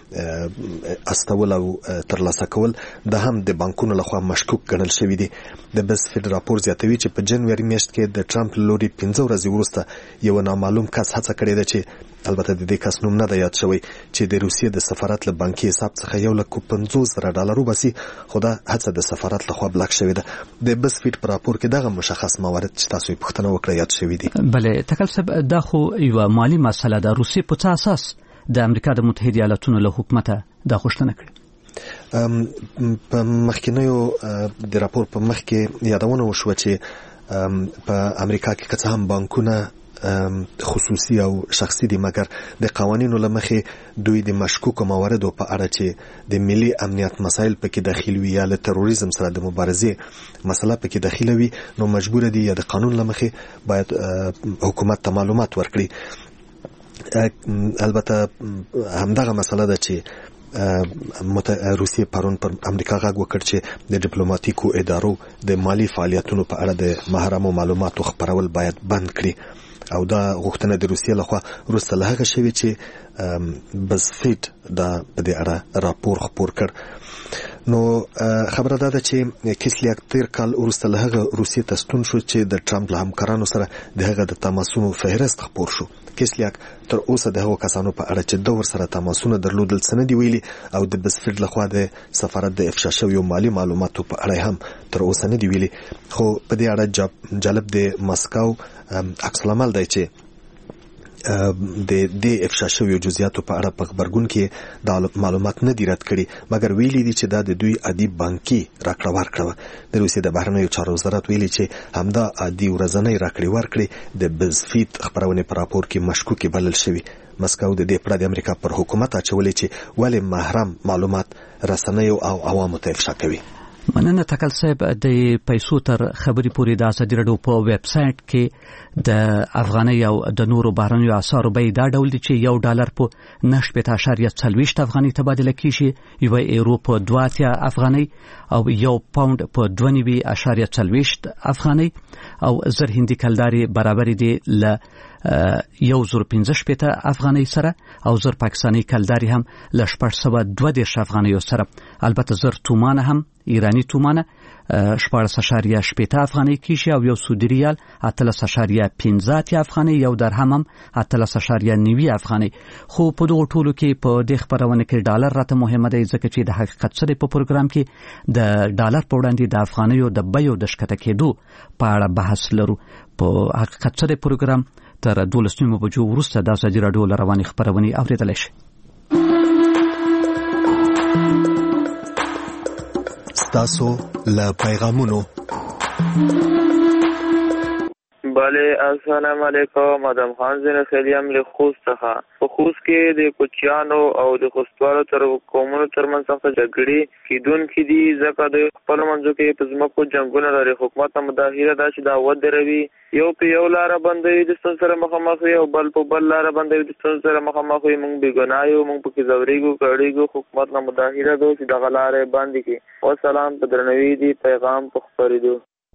[SPEAKER 1] استول او ترلاسه کول د هم د بانکونو لخوا مشکوک ګڼل شوی دی. د بس فیډ راپور زیاتوي چې په جنوري میاشت کې د ټرمپ لوري پنځه ورځې وروسته یو نامعلوم کس هڅه کړې ده چې البته د دې کس نوم نه دی یاد شوی چې د روسیې د سفارت له بانکي حساب څخه یو لک پنځوس زره ډالر وباسي، خو دا هڅه د سفارت لخوا بلاک شوې ده. د بس فیډ په راپور کې دغه مشخص موارد چې تاسو یې پوښتنه وکړه یاد شوي دي.
[SPEAKER 2] بله تکل صاحب، دا خو یوه مالي مسله ده. روسیې په څه اساس د امریکا د متحده ایالاتونو له حکومته دا غوښتنه کړې؟
[SPEAKER 1] په مخکینیو د راپور په مخ کې یادونه وشوه چې په امریکا کې که څه هم بانکونه خصوصي او شخصي دي، مګر د قوانینو له مخې دوی د مشکوکو مواردو په اړه چې د ملي امنیت مسایل پکې داخل وي یا له تروریزم سره د مبارزې مسله پکې داخله وي، نو مجبور دي یا د قانون له مخې باید حکومت ته معلومات ورکړي. البته همدغه مسله ده چې روسیې پرون پر امریکا غږ وکړ چې د ډیپلوماټیکو ادارو د مالی فعالیتونو په اړه د محرمو معلوماتو خپرول باید بند کړي او دا غوښتنه د روسیې لخوا وروسته له هغه شوې چې بزفیډ دا په دې اړه راپور خپور کړ. نو خبره دا ده چې کیسلیاک تیر کال وروسته له هغه روسیې ته ستون شو چې د ټرمپ له همکارانو سره د هغه د تماسونو فهرست خپور شو کیسلیاک تر اوسه د هغو کسانو په اړه چې د ورسره تماسونه درلودل څه نه دي ویلي او د بزفیلډ لخوا د سفارت د افشا شویو مالي معلوماتو په اړه هم تر اوسه نه دي ویلي. خو په دې اړه جالب د ماسکو عکس العمل دی چې د دې افشا شویو جزئیاتو په اړه په خبرګون کې د معلومات نه دي رد کړي، مګر ویلي دي چې دا د دوی عادي بانکي راکړه ورکړه. د روسیې د بهرنیو چارو وزارت ویلي چې همدا عادي ورځنۍ راکړې ورکړې د بزفیت خبرونې په راپور کې مشکوکې بلل شوي. مسکو د دې پړه د امریکا پر حکومت اچولې چې ولې محرم معلومات رسنیو او عوامو ته افشا کوي.
[SPEAKER 2] مننه تکل صاحب. د پیسو تر خبرې پورې د ازادي راډیو په ویب سټ کې د افغاني او د نورو بهرنیو اسعارو بیې دا ډول دي چې یو ډالر په نه شپږ اشاریه څلوېښت افغاني تبادله کیږي، یو یورو په دوه اتیا افغاني او یو پاوند په دوه نوي اشاریه څلوېښت افغاني او زر هندي کلداري برابر دي ل یو زر پنځه شپېته افغاني سره او زر پاکستاني کلداري هم ل شپږ سوه دوه دېرش افغانیو سره. البته زر تومانه هم ایرانی تومانه شپاړس اشاریه شپېته افغاني کیږي او یو سعودي ریال اتلس اشاریه پنځه اتیا افغاني، یو درهم هم اتلس اشاریه نوي افغاني. خو په دغو ټولو کې په دې خبرونه کې ډالر راته مهمه دی، ځکه چې د حقیقت سره په پروګرام کې د ډالر په وړاندې د افغانیو د بیو د ښکته کېدو په اړه بحث لرو. په حقیقت سره پروګرام تر دولس نیمو بجو وروسته د ازادي راډیو له روانې خبرونې اورېدلی شئ.
[SPEAKER 1] ستاسو له پیغامونو.
[SPEAKER 20] بله السلام علیکم. ادم خان زین خیلیم له خوست څخه. په خوست کې د کوچیانو او د خوستوالو تر قومونو ترمنځ سخته جګړې کیدونکې دي، ځکه د خپلو منځو کې په ځمکو جنګونه لري. حکومت ته مداخله ده چې دا ودروي، یو په یو لاره بندوي د ستونزو سره مخامخ وي او بل په بل لاره بندوي د ستونزو سره مخامخ وي. موږ بېګناه یو، موږ پکې ځورېږو کړېږو. حکومت نه مداخله ده چې دغه لارې بندې کړي. والسلام. په درناوي دي پیغام په خپرېدو.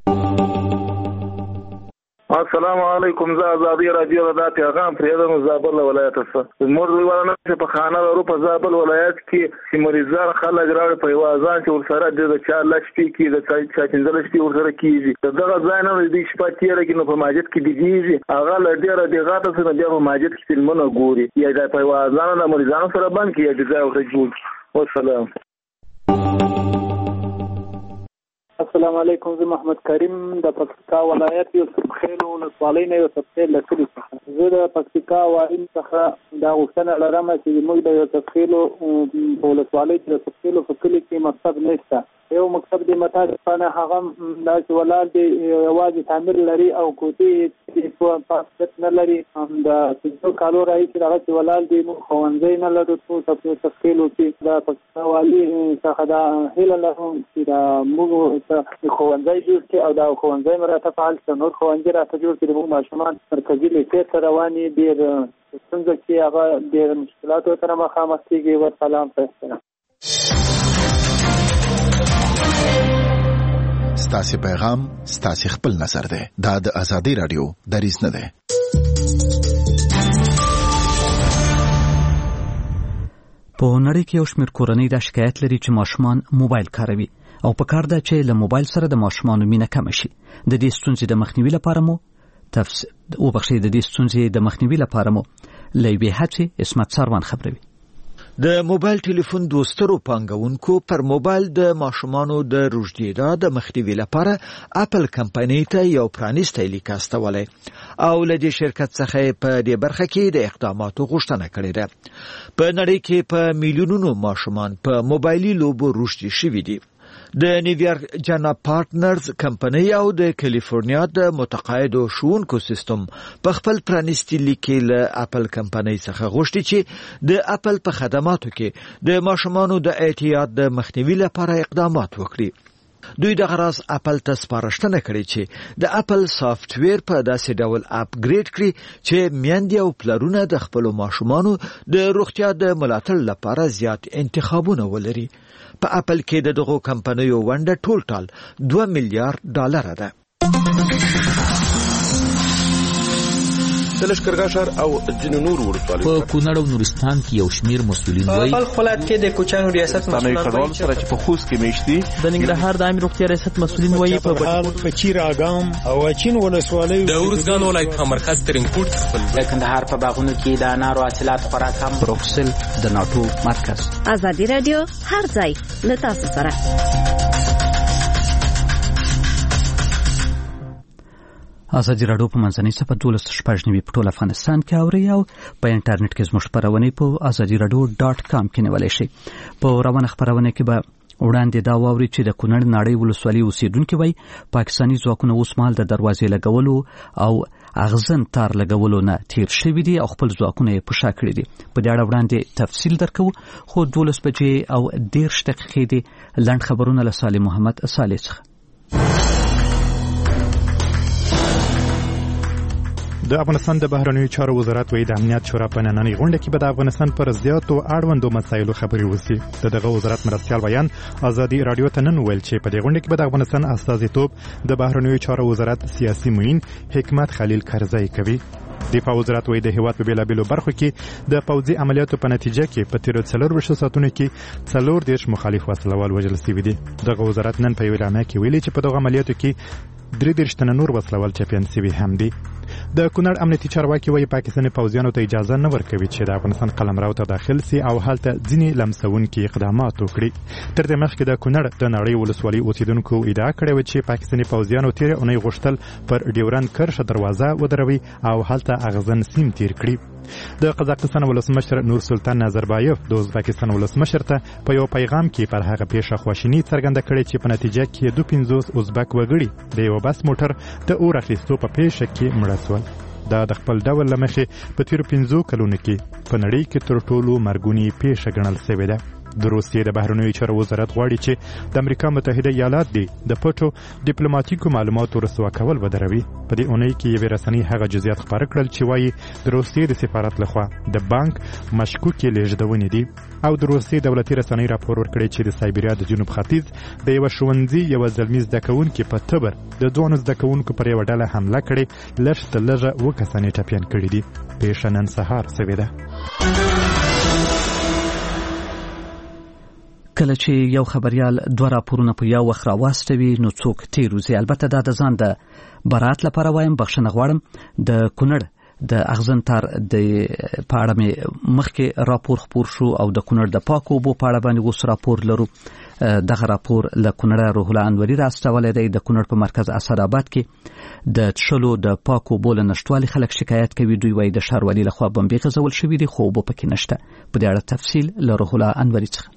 [SPEAKER 21] السلام علیکم. زه ازادي راډیو د پیغام پرېږدم زابل ولایت څخه. زموږ ویوالونه چې په خانه لرو په زابل ولایت کې چې مریضان خلک راوړي په یوه ځان چې ورسره د چا لس شپې کې د چا پنځه لس شپې ورسره کېږي. د دغه ځای نه د دوی شپه تېره کړي نو په مسجد کې ډېږي. هغه له ډېره دېغته څخه بیا په مسجد کې فلمونه ګوري، یا دا په یوه ځان د مریضانو سره بند کړي یا د ځای ورته جوړ کړي. والسلام.
[SPEAKER 22] السلام علیکم. زه محمد کریم د پکتیکا ولایت یو سرخیلو ولسوالۍ نه یو سرخیل له کلي څخه. زه د پکتیکا وایم څخه دا غوښتنه لرم چې موږ د یو سرخیلو په ولسوالۍ کې د سرخیلو په کلي کې مکتب نشته. یو مکتب د متاسفانه هغه دا چې ولاړ دی یوازې تعمیر لري او کوټې په پاسپورت نه لري. د پنځو کالو راهیسې دغه چې ولاړ دی، موږ ښوونځی نه لرو. ټول په سرخیلو کې د پکتیکا والي څخه دا هیله لرم چې دا موږ ښوونځی جوړ کړي او دا ښوونځی مې راته فعال کړي، نور ښوونځي راته جوړ کړي. موږ ماشومان مرکزي لیسې ته روان یې، ډېر ستونزه کې هغه ډېر مشکلاتو سره مخامخ کېږي. والسلام. په احترام.
[SPEAKER 19] ستاسو پیغام ستاسو خپل نظر دی. دا د ازادي راډیو دریځ نه دی.
[SPEAKER 2] په نړۍ کې یو شمېر کورنۍ دا شکایت لري چې ماشومان موبایل کاروي او په کار ده چې له موبایل سره د ماشومانو مینه کم شي. د دې ستونزې د مخنیوي لپاره مو تفصیل او بخښي د دې ستونزې د مخنیوي لپاره مو لوی هڅې اسمت سروان خبروي.
[SPEAKER 23] د موبایل ټلیفون دوسترو پانګونکو پر موبایل د ماشومانو د روږدېدا د مخنیوي لپاره اپل کمپنۍ ته یو پرانیستی لیک استولی او له دې شرکت څخه په دې برخه کې د اقداماتو غوښتنه کړې ده. په نړۍ کې په میلیونونو ماشومان په موبایلي لوبو روږدي شوي دي. د نیویارک جانا پارټنرز کمپنۍ او د کالیفورنیا د متقاعدو ښوونکو سیستم په خپل پرانیستي لیک له اپل کمپنۍ څخه غوښتي چې د اپل په خدماتو کې د ماشومانو د اعتیاد د مخنیوي لپاره اقدامات وکړي. دوی د غراض اپل ته سپارښتنه کړې چې د اپل سافټویر په داسې ډول اپګریډ کړي چې میندې او پلرونه د خپل ماشومانو د روغتیا د ملاتړ لپاره زیات انتخابونه ولري. په اپل کې د دغو کمپنیو ونډه ټول ټال دوه میلیارډ ډالر ده.
[SPEAKER 3] د لشکرګاه ښار او ځینو نورو ولسوالیو
[SPEAKER 12] په کونړ او نورستان کې یو شمیر مسؤلین وایي
[SPEAKER 7] په خپل ولایت کې د کوچانو ریاست مسؤلین
[SPEAKER 3] وایي سره چې په خوست کې میشتي
[SPEAKER 7] د ننګرهار د عامه روغتیا ریاست مسؤلین وایي په
[SPEAKER 9] په چیر اګام او چین ولسوالیو
[SPEAKER 24] د ورزګان ولایت مرکز ترنګپورت خپل
[SPEAKER 7] د کندهار په باغونو کې د انارو حاصلات خورا کم
[SPEAKER 2] بروکسل د ناتو مرکز.
[SPEAKER 10] ازادي رادیو هر ځای له تاسو سره.
[SPEAKER 2] ازادي رادیو په منځنۍ صفحه دولس شپږ نوي په ټول افغانستان کې اوري او په انټرنیټ کې زموږ خبرونه په ازادي رادیو ډاټ کام کې نیولای شي. په روانه خبرونه کې به وړاندې دا واوري چې د کونړ ناړۍ ولسوالۍ اوسیدونکو وایي پاکستاني ځواکونه اوس مهال د دروازې لګولو او اغزن تار لګولو نه تیر شوي دي او خپل ځواکونه یې په شا کړي دي. په دې اړه وړاندې تفصیل درکوو، خو دولس بجې او دېرش دقیقې دي. لنډ خبرونه له صالح محمد صالح څخه.
[SPEAKER 25] د افغانستان د بهرنیو چارو وزارت وایي د امنیت شورا په نننۍ غونډه کې به د افغانستان پر زیاتو اړوندو مسایلو خبرې وشي. د دغه وزارت مرستیال بیان ازادي رادیو ته نن ویل چې په دې غونډه کې به د افغانستان استازیتوب د بهرنیو چارو وزارت سیاسي معین حکمت خلیل کرزی کوي. دفاع وزارت وایي د هیواد په بیلابیلو برخو کې د پوځي عملیاتو په نتیجه کې په تیرو څلورویشتو ساعتونو کې څلور دېرش مخالف وسلوال وژل شوي دي. دغه وزارت نن په یوه اعلامیه کې ویلي چې په دغه عملیاتو کې درې دېرش تنه نور وسلوال چاپیان شوي هم دي. د کونړ امنیتي چارواکي وایي پاکستاني پوځیانو ته اجازه نه ورکوي چې د افغانستان قلمرو ته داخل سي او هلته ځینې لمسونکي اقدامات وکړي. تر دې مخکې د کونړ د نړۍ ولسوالۍ اوسیدونکو ادعا کړې وه چې پاکستاني پوځیانو تېره اونۍ غوښتل پر ډیورند کرښه دروازه ودروي او هلته اغزن سیم تیر کړي. د قزاقستان ولسمشر نور سلطان نظربایف د ازبکستان ولسمشر ته په یو پیغام کې پر هغه پیښه خواشیني څرګنده کړې چې په نتیجه کې دوه پنځوس ازبک وګړي د یو بس موټر د اور اخیستو په پیښه کې مړه شول. دا د خپل ډول له مخې په تیرو پنځو کلونو کې په نړۍ کې تر ټولو مرګونې پیښه ګڼل شوې ده. د روسیې د بهرنیو چارو وزارت غواړي چې د امریکا متحده ایالات دی د پټو ډیپلوماټیکو معلوماتو رسوا کول ودروي. په دې اونۍ کې یوې رسنۍ هغه جزئیات خپاره کړل چې وایي د روسیې د سفارت لخوا د بانک مشکوکې لیږدونې دي او د روسیې دولتي رسنۍ راپور ورکړی چې د سایبریا د جنوب ختیځ د یوه ښوونځي یوه زلمي زده کوونکي په تبر د ځوانو زده کوونکو پر یوه ډله حمله کړې. لږ تر لږه اووه کسان یې ټپیان کړي دي. پیښه نن سهار شوې ده.
[SPEAKER 2] کله چې یو خبريال دوه راپورونه په یو وخت راواستوي نو څوک تیر وزي. البته دا د ځان د برات لپاره وایم، بخښنه غواړم. د کونړ د اغزن تار د پاړه مې مخکې راپور خپور شو او د کونړ د پاکو اوبو په اړه باندې اوس راپور لرو. دغه راپور له کونړ روح الله انوري راستولی دی. د کونړ په مرکز اسداباد کې د څښلو د پاکو اوبو له نشتوالي خلک شکایت کوي. دوی وایي د ښاروالي لخوا بمبې غځول شوي دي خو اوبه پکې نشته. په دې اړه تفصیل له روح الله انوري څخه.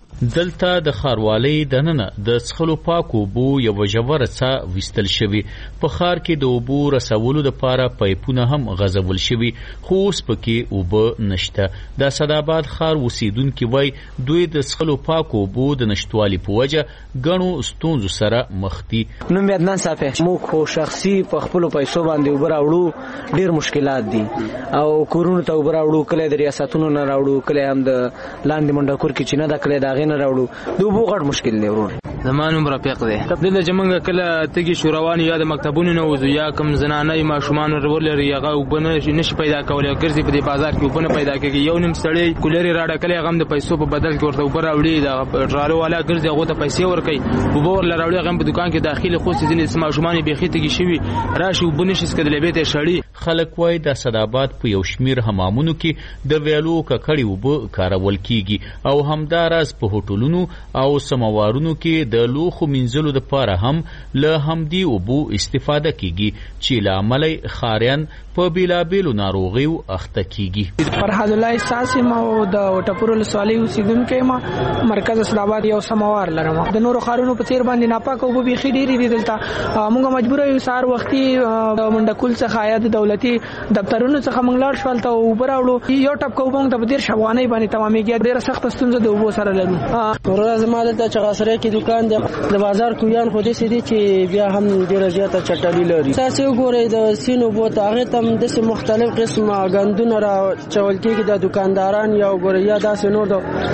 [SPEAKER 12] دلته د ښاروالۍ دننه د څښلو پاکو اوبو یوه ژوره څاه ویستل شوې. په ښار کې د اوبو رسولو دپاره پایپونه هم غځول شوي خو اوس پکې اوبه نشته. د اسداباد ښار اوسیدونکي وایي دوی د څښلو پاکو اوبو د نشتوالي په وجه ګڼو ستونزو سره مخ دي.
[SPEAKER 7] نوم مې عدنان صافی. موږ خو شخصي په خپلو پیسو باندې اوبه راوړو، ډېر مشکلات دي او کورونو ته اوبه راوړو، کله د ریاستونو نه راوړو، کله هم د لاندې منډکور کې چې نه ده کله د هغې نه راوړو. د اوبو غټ مشکل دی ورور.
[SPEAKER 26] زما نوم رفیق دی. دلته چې موږ کله تږي شو روان یا د مکتبونو نه وځو یا کوم زنانه ماشومان ورولري هغه اوبه نشي پیدا کولی، ګرځي په دې بازار کې اوبه نه پیدا کېږي. یو نیم سړی کولري راډکلی هغه هم د پیسو په بدل کې ورته اوبه راوړي، د ټرالو والا ګرځي هغو ته پیسې ورکوي، اوبه ورله راوړي، هغه هم په دوکان کې داخلي خو ځینې ماشومان یې بیخي تږي شوي راشي اوبه نشي څښلی بېرته یې شړي.
[SPEAKER 12] خلک وایي د اسداباد په یو شمیر حمامونو کې د ویالو ککړې اوبه کارول کیږي او همداراز په هوټلونو او سموارونو کې د لوښو مینځلو دپاره هم له همدې اوبو استفاده کیږي چې له امله ښاریان په بیلابیلو ناروغیو اخته کیږي.
[SPEAKER 27] فرحاد الله احساس یم او د وټپور ولسوالۍ اوسیدونکی یم. مرکز اسداباد یو سموار لرم. د نورو ښارونو په څېر باندې ناپاکه اوبه بیخي ډېرې دي دلته. موږ مجبوره یو سهار وختي د منډکول څخه یا د دولتي دفترونو څخه موږ لاړ شول ته اوبه راوړو. یو ټپکه اوبه موږ ته په دېرش افغانۍ باندې تمامېږي. ډېره سخته ستونزه د اوبو سره لرو.
[SPEAKER 28] ورځ زما دلته چغاسرۍ کې دوکان
[SPEAKER 4] کویان د بازار کویان خو دې سړي چې بیا هم ډېر زیاته چټلي لري. تاسو وګورئ د سینو بوت هغه تم د مختلف قسمه غندونه را چول کېږي د دکانداران یا وګورئ یا داسې نور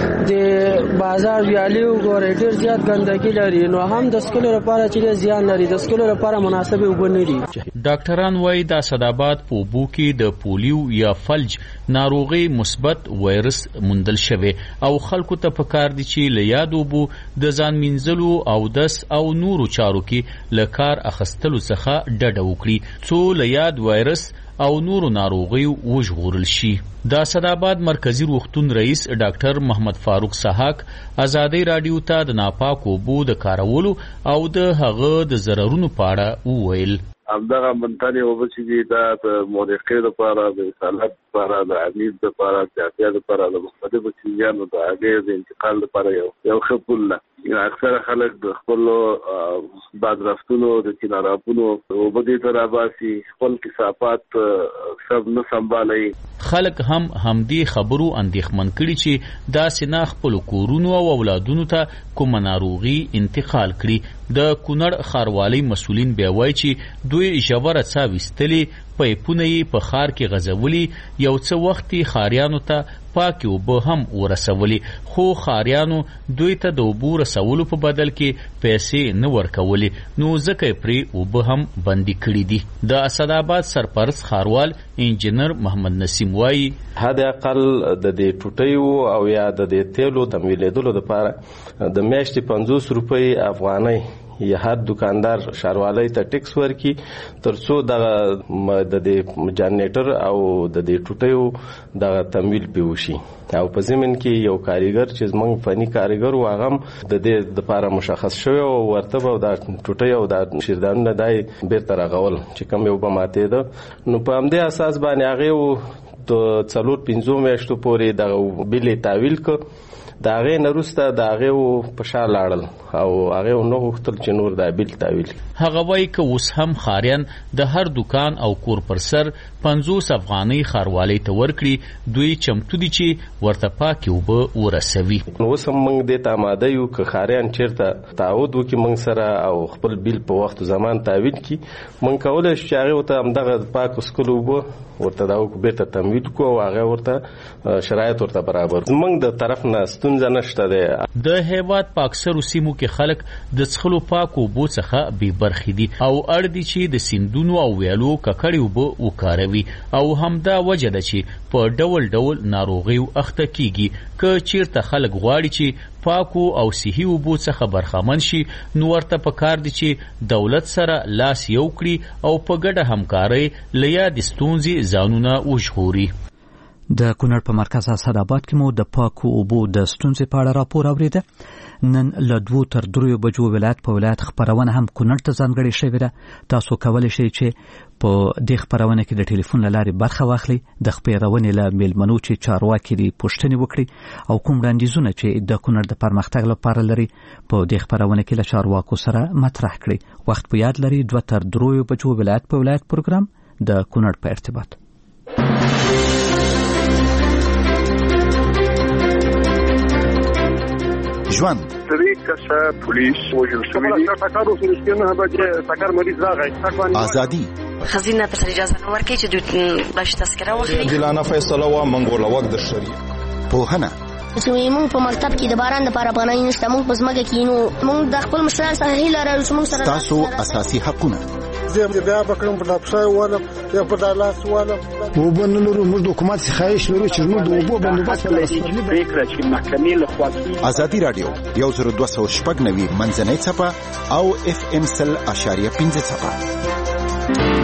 [SPEAKER 4] د بازار ویالي وګورئ ډېر زیات ګندګي لري نو هم د سکلو لپاره چې زیان لري د سکلو لپاره مناسبه اوبه نه دي.
[SPEAKER 12] ډاکټران وايي د اسداباد په اوبو کې د پولیو یا فلج ناروغي مثبت وایرس موندل شوی او خلکو ته پکار دي چې له یاد اوبو د ځان مینځلو او دس او نورو چارو کې له کار اخیستلو څخه ډډه وکړي څو له یاد وایرس او نورو ناروغي وژغورل شي. د اسداباد مرکزی روغتون رئیس ډاکټر محمد فاروق سحاق ازادي رادیو ته د ناپاک اوبو د کارولو او د هغه د ضررونو په اړه وویل.
[SPEAKER 5] همدغه منتنې اوبه چې دي دا د مورخې لپاره د اصالت لپاره د عمید لپاره د احتیا لپاره د مختلفو څیزانو د هغې د انتقال لپاره یو یو ښه پل ده. اکثره خلک د خپلو بادرفتونو د چینارابونو اوبه دې ته راباسي خپل کثافات سب نه سنبالوي.
[SPEAKER 12] خلک هم همدې خبرو اندېښمن کړي چې داسې نه خپلو کورونو او اولادونو ته کومه ناروغي انتقال کړي. د کونړ ښاروالۍ مسؤلین بیا وایي چې دوی ژوره څا ویستلې پایپونه یې په ښار کې غځولي یو څه وخت یې ښاریانو ته پاکې اوبه هم ورسولي خو ښاریانو دوی ته د اوبو رسولو په بدل کې پیسې نه ورکولې نو ځکه یې پرې اوبه هم بندي کړي دي. د اسداباد سرپرست ښاروال انجینر محمد نسیم وایي
[SPEAKER 6] حد اقل د دې ټوټیو او یا د دې تیلو تمویلېدلو لپاره د میاشتې پنځوس روپۍ افغانۍ یا هر دکاندار ښاروالۍ ته ټیکس ورکي ترڅو دغه د دې جنریټر او د دې ټوټیو دغه تمویل پې وشي او په ضمن کې یو کاریګر چې زموږ فني کاریګر و هغه هم د دې دپاره مشخص شوی او ورته به دا ټوټۍ او دا شیردانونه دا یې بیرته رغول چې کوم یو به ماتېده نو په همدې اساس باندې هغې د څلور پنځو میاشتو پورې دغه بیل یې تحویل کړ. د هغې نه وروسته د هغې په شا لاړل او هغې نه غوښتل چې نور دا بیل تحویل کړي.
[SPEAKER 12] هغه وایي که اوس هم ښاریان د هر دکان او کور پر سر پنځوس افغانۍ ښاروالۍ ته ورکړي دوی چمتو دي چې ورته پاکې اوبه ورسوي.
[SPEAKER 6] اوس هم موږ دې ته اماده یو که ښاریان چېرته تعهد وکړي موږ سره او خپل بیل په وخت زمان تحویل کړي موږ کولی شو چې هغې ورته همدغه پاکو څښلو اوبه ورته دا بیرته تمویل کړو او هغه ورته شرایط ورته برابر موږ د طرف نه ستونزه نشته ده.
[SPEAKER 12] د هیواد په اکثرو سیمو کې خلک د څښلو پاکو اوبو څخه بې برخې دي او اړ دي چې د سیندونو او ویالو ککړې اوبه وکاروي او همدا وجه ده چې په ډول ډول ناروغیو اخته کیږي. که چیرته خلک غواړي چې پاکو او صحي اوبو څخه برخمن شي نو ورته پکار دي چې دولت سره لاس یو کړي او په ګډه همکارۍ له یادې ستونزې ځانونه وژغوري.
[SPEAKER 2] د کونړ په مرکز اسداباد کې مو د پاکو اوبو د ستونزې په اړه راپور اورېده. نن له دوو تر دریو بجو ولایت په ولایت خپرونه هم کونړ ته ځانګړې شوې ده. تاسو کولی شئ چې په دې خپرونه کې د ټلیفون له لارې برخه واخلئ د خپرونې له میلمنو چې چارواکي دي پوښتنې وکړي او کوم وړاندیزونه چې د کونړ د پرمختګ لپاره لري په دې خپرونه کې له چارواکو سره مطرح کړي. وخت په یاد لري دوه تر دریو بجو ولایت په ولایت پروګرام د کونړ په ارتباط.
[SPEAKER 8] ژوند
[SPEAKER 18] درې کسه پولیس وژل شوي دي. ټکر وشو چې نه به ټکر مریض راغی.
[SPEAKER 8] ازادي
[SPEAKER 11] خزینه ته اجازه نه ورکړي چې دوی باش تذکره واخلي.
[SPEAKER 8] عادلانه فیصله و منګول وخت د شریعه پوهنه
[SPEAKER 13] چې موږ په مکتب کې د باران لپاره پناه نشته موږ په ځمکه کې نو موږ د خپل مشرانو سره هیله لرو چې موږ سره
[SPEAKER 8] تاسو اساسي حقونه
[SPEAKER 18] زه بیا بکرم په لاپشای ولم یا په دالاس ولم وبنلرو موږ د حکومت خواهش لرو چې موږ د وبو بندوبست په فکر چې محکمې له خوا
[SPEAKER 8] ازادي رادیو یو زر دوه سوه شپږ نوي منځنۍ څپه او اف ام سل اشاریه پنځه څپه.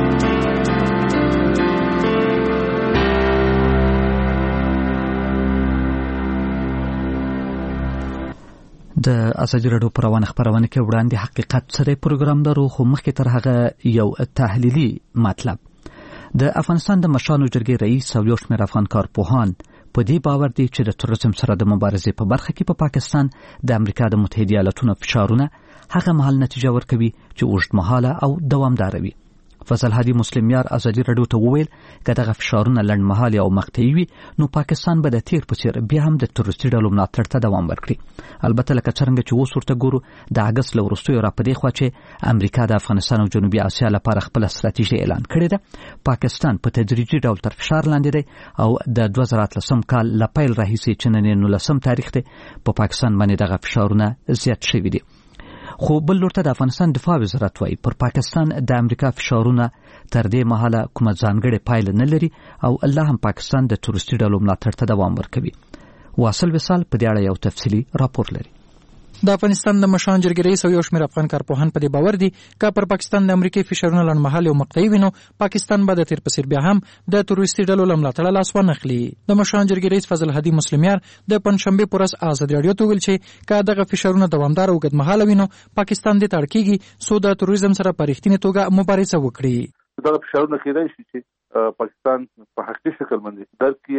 [SPEAKER 2] د ازادي رادیو په روانه خپرونه کې وړاندې حقیقت سره پروګرام لرو خو مخکې تر هغه یو تحلیلي مطلب. د افغانستان د مشرانو جرګې رئیس او یو شمېر افغان کارپوهان په دې باور دي چې د تروریزم سره د مبارزې په برخه کې په پا پاکستان د امریکا د متحده ایالاتونو فشارونه هغه مهال نتیجه ورکوي چې اوږدمهاله او دوامداره وي. فضل هادي مسلمیار ازادي رادیو ته وویل که دغه فشارونه لنډمهالي او مقطعي وي نو پاکستان به د تیر په څیر بیا هم د تروریستي ډلو ملاتړ ته دوام ورکړي. البته لکه څنګه چې اوس ورته ګورو د اګست له وروستیو راپدې خوا چې امریکا د افغانستان او جنوبي اسیا لپاره خپل ستراتیژي اعلان کړې ده، پاکستان په تدریجي ډول تر فشار لاندې دی او د دوه زره اتلسم کال له پیل راهیسې چې نن نولسم تاریخ دی په پاکستان باندې دغه فشارونه زیات شوي دي. خو بل لور ته د افغانستان دفاع وزارت وايي پر پاکستان د امریکا فشارونه تر دې مهاله کومه ځانګړې پایله نه لري او الله هم پاکستان د تروریستي ډلو ملاتړ ته دوام ورکوي. واصل وصال په دې اړه یو تفصیلي راپور لري.
[SPEAKER 1] د افغانستان د مشران جرګې رئیس او یو شمېر افغان کارپوهان په دې باور دي که پر پاکستان د امریکای فشارونه لنډمهالي او مقطعي وي نو پاکستان به د تیر په څیر بیا هم د تروریستي ډلو له ملاتړه لاس وانخلي. د مشران جرګې رئیس فضل هادي مسلمیار د پنځشنبې په ورځ ازادي رادیو ته ویل چې که دغه فشارونه دوامدار او اوږدمهاله وي نو پاکستان دې ته اړ کېږي څو د تروریزم سره په رښتینې توګه مبارزه وکړي.
[SPEAKER 5] دغه فشارونه کېدای شي چې پاکستان په حقیقي شکل باندې درک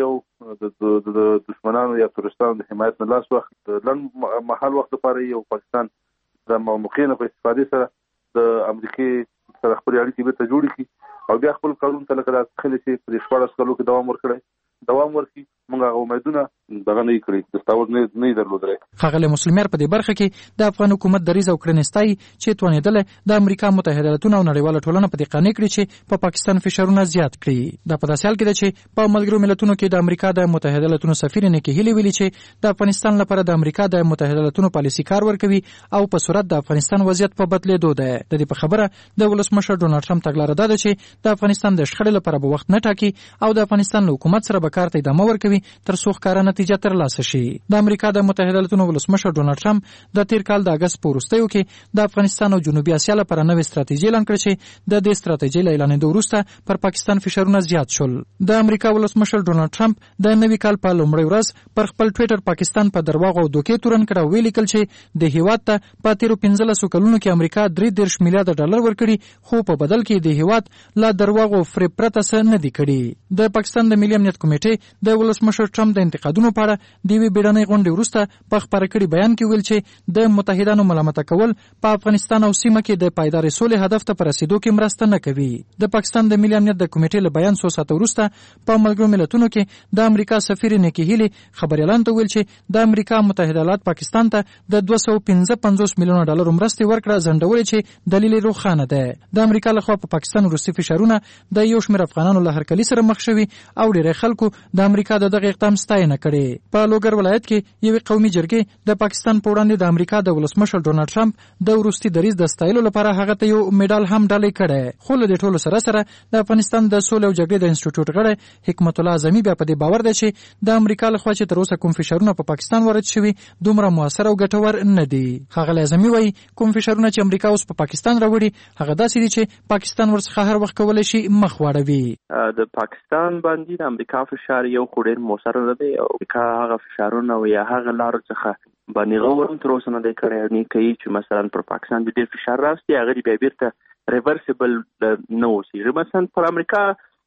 [SPEAKER 5] یو د دشمنانو یا تروریستانو د حمایت نه لاس وخت لنډ مهال وخت لپاره یو پاکستان د موقعینو په استفادې سره د امریکای سره خپل اړیکې بیرته جوړې کړي او بیا خپل قانون ته لکه د خلک چې په شپږ کالو کې دوام ورکړي دوام ورکړي موږ هغه امیدونه دغه نه کړی د تاوړ نه نه درلودره.
[SPEAKER 1] ښاغلی مسلمیار په دې برخه کې د افغان حکومت دریځ او کړنې ستایي چې توانېدله د امریکا متحده ایالاتونو او نړیواله ټولنه په دې قانع کړي چې په پاکستان فشارونه زیات کړي. دا په داسې حال کې ده چې په ملګرو ملتونو کې د امریکا د متحده ایالاتونو سفیر نیکی هیلي ویلي چې د افغانستان لپاره د امریکا د متحده ایالاتونو پالیسي کار ورکوي او په صورت د افغانستان وضعیت په بدلیدو ده. د دې په خبره د ولسمشر ډونالډ ټرمپ تګلاره ده چې د افغانستان د شخړې لپاره به وخت نه ټاکي او د افغانستان له حکومت سره به کار ته ادامه ورکوي تر څو ښکاره نتیجه ترلاسه شي. د امریکا د متحده ایالاتونو ولسمشر ډونالډ ټرمپ د تیر کال د اګست په وروستیو کې د افغانستان او جنوبي اسیا لپاره نوې ستراتیژي اعلان کړه چې د دې ستراتیژۍ له اعلانېدو وروسته پر پاکستان فشارونه زیات شول. د امریکا ولسمشر ډونالډ ټرمپ د نوي کال په لومړۍ ورځ پر خپل ټویټر پاکستان په درواغو او دوکې تورن کړه او ویل چې د هیواد ته په تیرو پنځلسو کلونو کې امریکا درې دېرش میلیارډ ډالر ورکړي خو په بدل کې د هیواد له درواغو فریب پرته څه نه دي کړي. د پاکستان د ملي امنیت کمیټې د ولسمشر ټرمپ د انتقادونو په اړه د یوې بیړنۍ غونډې وروسته په خپاره کړي بیان کې ویل چې د متحدانو ملامته کول په افغانستان او سیمه کې د پایدارې سولې هدف ته په رسیدو کې مرسته نه کوي. د پاکستان د ملي امنیت د کمیټې له بیان څو ساعته وروسته په ملګرو ملتونو کې د امریکا سفیر نیکی هیلي خبریالانو ته ویل چې د امریکا متحده ایالات پاکستان ته د دوه سوه پنځه پنځوس میلیونه ډالر مرستې ورکړه ځنډولې چې دلیل یې روښانه ده. د امریکا لخوا په پاکستان وروستي فشارونه د یو شمېر افغانانو له هرکلي سره مخ شوي او ډېری خلکو د امریکا د دغه اقدام ستاینه کړې. په لوګر ولایت کې یوې قومي جرګې د پاکستان په وړاندې د امریکا د ولسمشر ډونالډ ټرمپ د وروستي دریځ د ستایلو لپاره هغه ته یو میډال هم ډالۍ کړی. خو له دې ټولو سره سره د افغانستان د سولې او جګړې د انسټیټیوټ غړی حکمت الله اعظمي بیا په دې باور دی چې د امریکا لخوا چې تر اوسه کوم فشارونه په پاکستان وارد شوي دومره موثر او ګټور نه دي. ښاغلی اعظمي وایي کوم فشارونه چې امریکا اوس په پاکستان راوړي هغه داسې دي چې پاکستان ورڅخه هر وخت کولی شي مخ واړوي.
[SPEAKER 14] د پاکستان باندې د امریکا فشار یو خو ډېر موثر نه دی او امریکا هغه فشارونه او یا هغه لارو څخه باندې غوړم تر اوسه نه دی کړی نه کوي چې مثلا پر پاکستان د ډېر فشار راوستي هغه بیا بیرته ریورسیبل نه اوسېږي. مثلا پر امریکا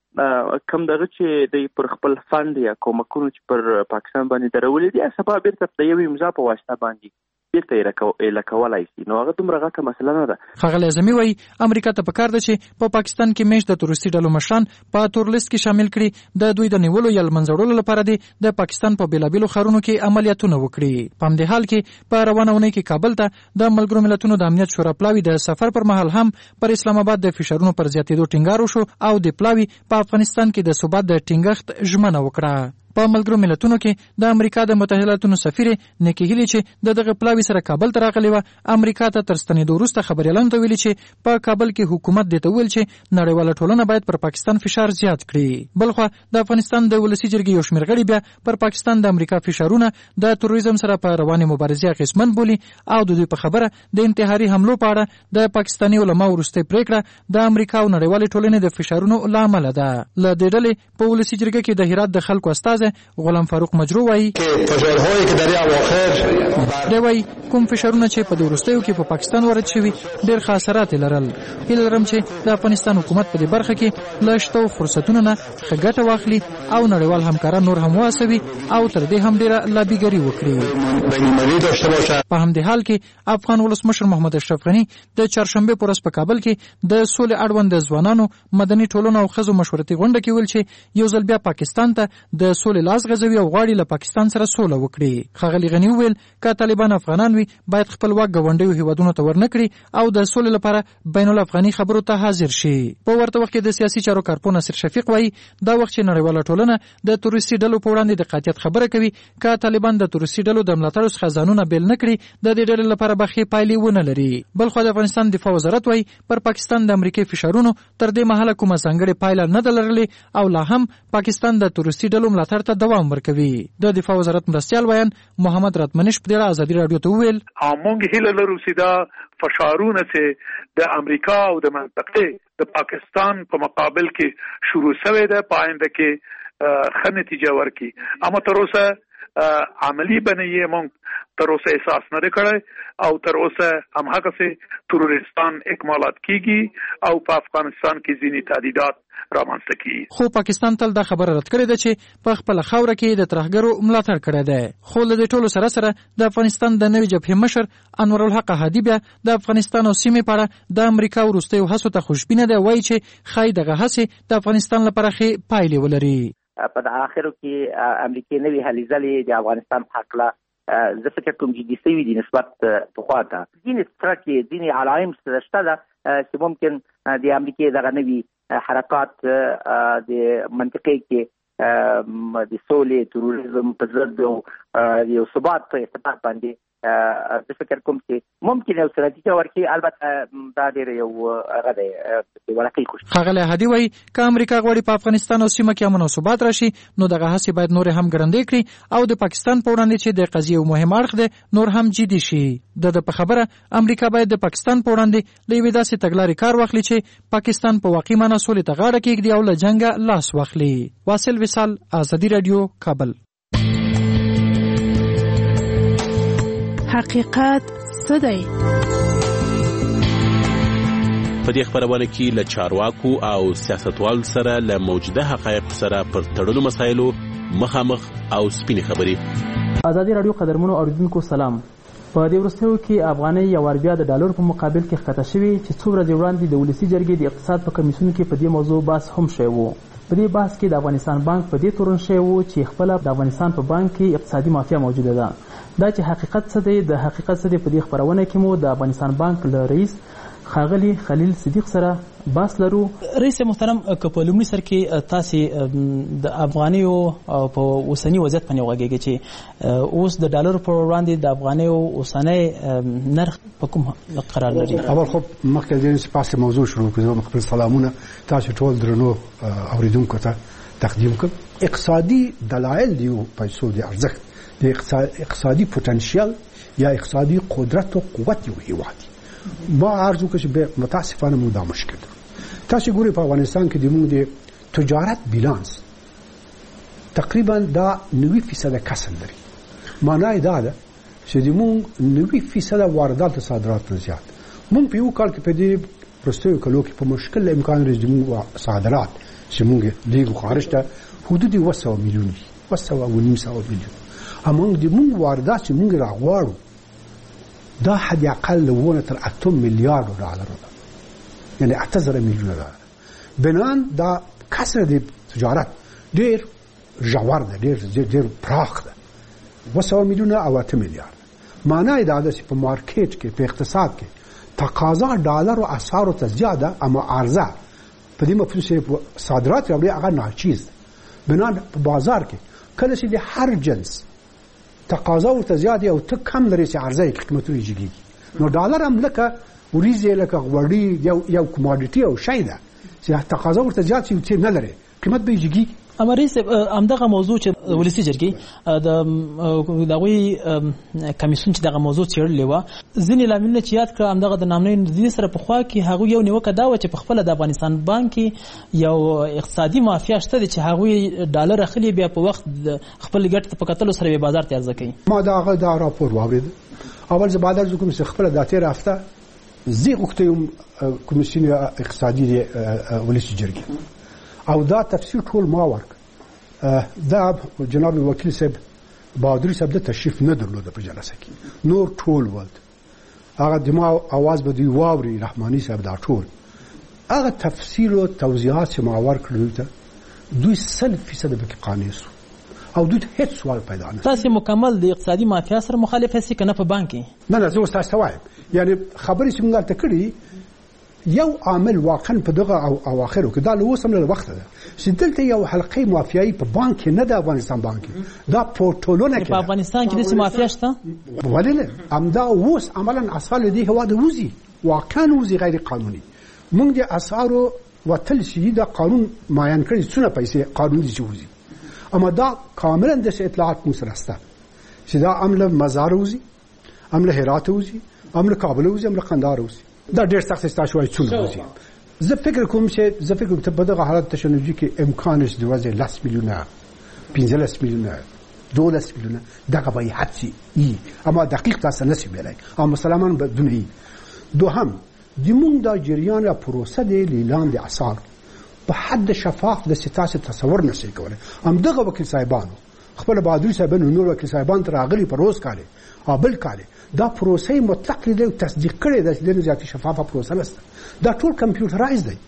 [SPEAKER 14] کم دغه چې د پر خپل فند یا کومکونو چې پر پاکستان باندې درولې دي سبا بیرته د یو امضا په واسطه باندې بیرته یې لکولای شي نو هغه دومره غټه مسله نه ده.
[SPEAKER 1] ښاغلی اعظمي وایي امریکا ته پکار ده چې په پاکستان کې میشت د تروریستي ډلو مشران په تور لیست کې شامل کړي د دوی د نیولو یا لمنځه لپاره دي د پاکستان په بیلابیلو ښارونو کې عملیاتونه وکړي. په همدې حال کې په روانه اونۍ کې کابل ته د ملګرو ملتونو د امنیت شورا پلاوي د سفر پر مهال هم پر اسلام آباد د فشارونو پر زیاتېدو ټینګار وشو او د پلاوي په افغانستان کې د ثبات د ټینګښت ژمنه وکړه. په ملګرو ملتونو کې د امریکا د متحده ایالاتونو سفیر نیکی هیلي چې د دغه پلاوي سره کابل ته راغلی و امریکا ته تر ستنېدو وروسته خبریالانو ته ویلي چې په کابل کې حکومت دې ته ویل چې نړیواله ټولنه باید پر پاکستان فشار زیات کړي. بلخوا د افغانستان د ولسي جرګې یو شمېر غړي بیا پر پاکستان د امریکا فشارونه د تروریزم سره په روانې مبارزې اغېزمن بولي او د دوی په خبره د انتحاري حملو په اړه د پاکستاني علماو وروستۍ پرېکړه د امریکا او نړیوالې ټولنې د فشارونو له امله ده. له دې ډلې په ولسي جرګه کې د هرات د خلکو استازی غلام فاروق مجرو وایي
[SPEAKER 15] که فشارهایی که در این اواخر
[SPEAKER 1] دی وايي کوم فشارونه چې په وروستیو کې په پاکستان وارد شوي ډېر ښه اثرات لرل. هیله لرم چې د افغانستان حکومت په دې برخه کې له شته فرصتونو نه ښه ګټه واخلي او نړیوال همکاران نور هم وهڅوي او تر دې هم ډېره لابیګري وکړي. په همدې حال کې افغان ولسمشر محمد اشرف غني د چهارشنبې په ورځ په کابل کې د سولې اړوند د ځوانانو مدني ټولنو او ښځو مشورتي غونډه کې ویل چې یو ځل بیا پاکستان ته د سولې لاس غځوي او غواړي له پاکستان سره سوله وکړي. ښاغلي غني وویل که طالبان افغانان وي باید خپلواک ګاونډیو هیوادونو ته ورنکړي او د سولې لپاره بین الافغاني خبرو ته حاضر شي. په ورته وخت کې د سیاسي چارو کارپوه نصیر شفیق وایي دا وخت چې نړیواله ټولنه د تروریستي ډلو په وړاندې د قاطعیت خبره کوي که طالبان د تروریستي ډلو د ملاتړ څخه ځانونه بیل نه کړي د دې ډلې لپاره به ښې پایلې ونه لري. بلخوا د افغانستان دفاع وزارت وایي پر پاکستان د امریکای فشارونو تر دې مهاله کومه ځانګړې پایله نه ده لرلې او لا هم پاکستان د تروریستي ډلو ملاتړ ته دوام ورکوي. د دفاع وزارت مرستیال ویان محمد راتمنش په دې ازادي رادیو ته وویل
[SPEAKER 15] موږ هیله لرو چې دا فشارونه چې د امریکا او د منطقې د پاکستان په مقابل کې شروع شوی ده په آینده کې ښه نتیجه ورکړي. اما تر اوسه عملی بنیه موږ تر اوسه احساس نه کړی او تر اوسه هماغسې تروریستان اکمالات کیږي او په افغانستان کې ځینې تهدیدات رامنځته کیږي.
[SPEAKER 1] خو پاکستان تل دا خبره رد کړې ده چې په خپل خاوره کې د ترهګرو ملاتړ کړی دی. خو له دې ټولو سره سره د افغانستان د نوي جبهې مشر انور الحق هادي بیا د افغانستان او سیمې په اړه د امریکا وروستیو هڅو ته خوشبینه دی. وایي چې ښایي دغه هڅې د افغانستان لپاره ښې پایلې ولري.
[SPEAKER 16] په اخرو کې امریکای نوي هلې ځلې د افغانستان په هکله زه فکر کوم جدي شوي دي نسبت پخوا ته. ځینې څرکې ځینې علایم شته ده چې ممکن د امریکای دغه نوي حرکات د منطقې کې د سولې تروریزم په ضد یو ثبات په اتفاق باندې زه فکر کوم چې ممکن یو څه نتیجه ورکړي. البته دا ډېر یو هغه دی ورقي خوش.
[SPEAKER 1] ښاغلی هادي وایي که امریکا غواړي په افغانستان او سیمه کې امن او ثبات راشي نو دغه هڅې باید نورې هم ګړندۍ کړي او د پاکستان په وړاندې چې د قضیې یو مهم اړخ دی نور هم جدي شي. د ده په خبره امریکا باید د پاکستان په وړاندې له یوې داسې تګلارې کار واخلي چې پاکستان په واقعي معنا سولې ته غاړه کېږدي او له جنګه لاس واخلي. واصل وصال، ازادي رادیو، کابل.
[SPEAKER 17] حقیقت څه دی؟
[SPEAKER 19] په دې خبرونه کې له چارواکو او سیاستوالو سره له موجوده حقایق سره پر تړلو مسایلو مخامخ او سپینې خبرې.
[SPEAKER 20] ازادي رادیو قدرمنو اوریدونکو سلام. په دې وروستیو کې افغانۍ یو وار بیا د ډالر په مقابل کې ښکته شوې چې څو ورځې وړاندې د ولسي جرګې د اقتصاد په کمیسیون کې په دې موضوع بحث هم شوی و. په دې بحث کې د افغانستان بانک په دې تورن شوی و چې خپله د افغانستان په بانک کې اقتصادي مافیا موجوده ده. دا چې حقیقت څه دی د حقیقت څه دی په دې خبرونه کې مو د افغانستان بانک له رئیس ښاغلي خلیل صدیق سره بحث لرو. رئیس محترم که په لومړي سر کې تاسې د افغانیو په اوسني وضعیت باندې وغږیږئ چې اوس د ډالرو پر وړاندې د افغانیو اوسنی نرخ په کوم قرار لري؟
[SPEAKER 21] اول خو مخکې د دې پاسه موضوع شروع کړو. خپل سلامونه تاسو ټول درنو اوریدونکو ته تقدیم کړم. اقتصادي دلایل دی پیسو د ارزښت د اقتصادي پوتنشیل یا اقتصادي قدرت او قوت یو هیواد. ما عرض وکړ چې متاسفانه موږ دا مشکل ده. تاسو ګورئ په افغانستان کې د موږ د تجارت بیلانس تقریبا دا نوي فیصد کسر لري. معنی دا ده چې د موږ نوي فیصد واردات او صادرات نه زیات. موږ په یو کال کې په دې پرستیو کلو کې په مشکل امکان لري چې موږ صادرات چې موږ دیګو خارج ته حدود یو سوه میلیون دي یو سوه او نیم سوه میلیون. امون د موږ واردات چې موږ راغواړو دا حد اقل ونه تر اتم میلیارډ ډالر ده، یعنی اته زره میلیون ډالر. بنان دا کسر د تجارت ډیر ژور ده، ډیر ډیر پراخ ده، یو سوه میلیون او اته میلیارډ. معنی دا ده چې په مارکیټ کې په اقتصاد کې تقاضا ډالر او اسعار ته زیاده اما عرضه په دې مفهوم چې صادرات راوړي هغه ناچیز. بنان په بازار کې کله چې د هر جنس تقاضا ورته زیاده او ته کم لري چې عرضه کې قیمتونه جګیږي، نو ډالر هم لکه وریځې لکه غوړي یو یو کوماډیټي او شی ده چې تقاضا ورته زیات شي چې نه لري قیمت به جګیږي.
[SPEAKER 20] امریس همدغه موضوع چې ولسی جرګي د دغوی کمیسیون چې دغه موضوع چیرلې و ځینې لاملونه چې یاد کړ همدغه د نامنې نظریه سره په خوا کې هغه یو نیوکه دا و چې په خپل د افغانستان بانک یو اقتصادي مافیا شته چې هغه ډالر اخلي بیا په وخت خپل ګټ په کتلو سره به بازار ته عرضه کوي.
[SPEAKER 21] ما دا هغه دا راپور واورید اول زه بعد از کوم څه خپل د تیر هفته زی غوښتم کمیسیون اقتصادي ولسی جرګې او دا تفسیر ټول ما ورک دا جناب وکیل صاحب بهادر صاحب د تشریف نه درلود په جلسه کې نور ټول ولد هغه د ما आवाज به دی واوري رحماني صاحب دا ټول هغه تفسیر او توضیحات چې ما ورکړل ته دوی سل فیصد به قانع شو او دوی هیڅ سوال پیدا نه.
[SPEAKER 20] تاسو مکمل د اقتصادي مافیا سره مخالفه سي کنه په بانک کې؟
[SPEAKER 21] نه نه زه تاسو وایم یعنی خبرې چې موږ ته کړی یو عامل واقعا په دغه او اواخرو کې دا له وسم له وخت ده چې دلته یو حلقې مافیایي په بانک نه د افغانستان بانک دا پورټولونه کې
[SPEAKER 20] په افغانستان کې د مافیا شته
[SPEAKER 21] ولله امدا اوس عملاً اصل دي هوا د وزي واقعا وزي غیر قانوني موږ د اسعارو وتل شي دا قانون معین کړی څونه پیسې قانون دي جوړي اما دا کاملا د اطلاعات مو سره سره چې دا عمله مزار وزي عمله هرات وزي عمله کابل وزي عمله قندهار وزي دا ډېر سخت ستاسو وایي څونه وزي زه فکر کوم چې زه فکر کوم ته په دغه حالت تشنجي کې امکان شته د وزي لاس میلیونه پنځلس میلیونه دولس میلیونه دغه به حدسي ای اما دقیق تاسو نه شي ویلای اما مسلمان بدون ای دوهم د مونږ د جریان یا پروسه د اعلان د اسعار په حد شفاف د ستاسو تصور نشي کولای هم دغه وکیل صاحبانو خپل بهادر صاحبانو نور وکیل صاحبان تر اغلی پروز کاله قابل کاله دا پروسه مطلق دی تصدیق کړي د دې زیاتې شفافه پروسه نشته دا ټول کمپیوټرایز دی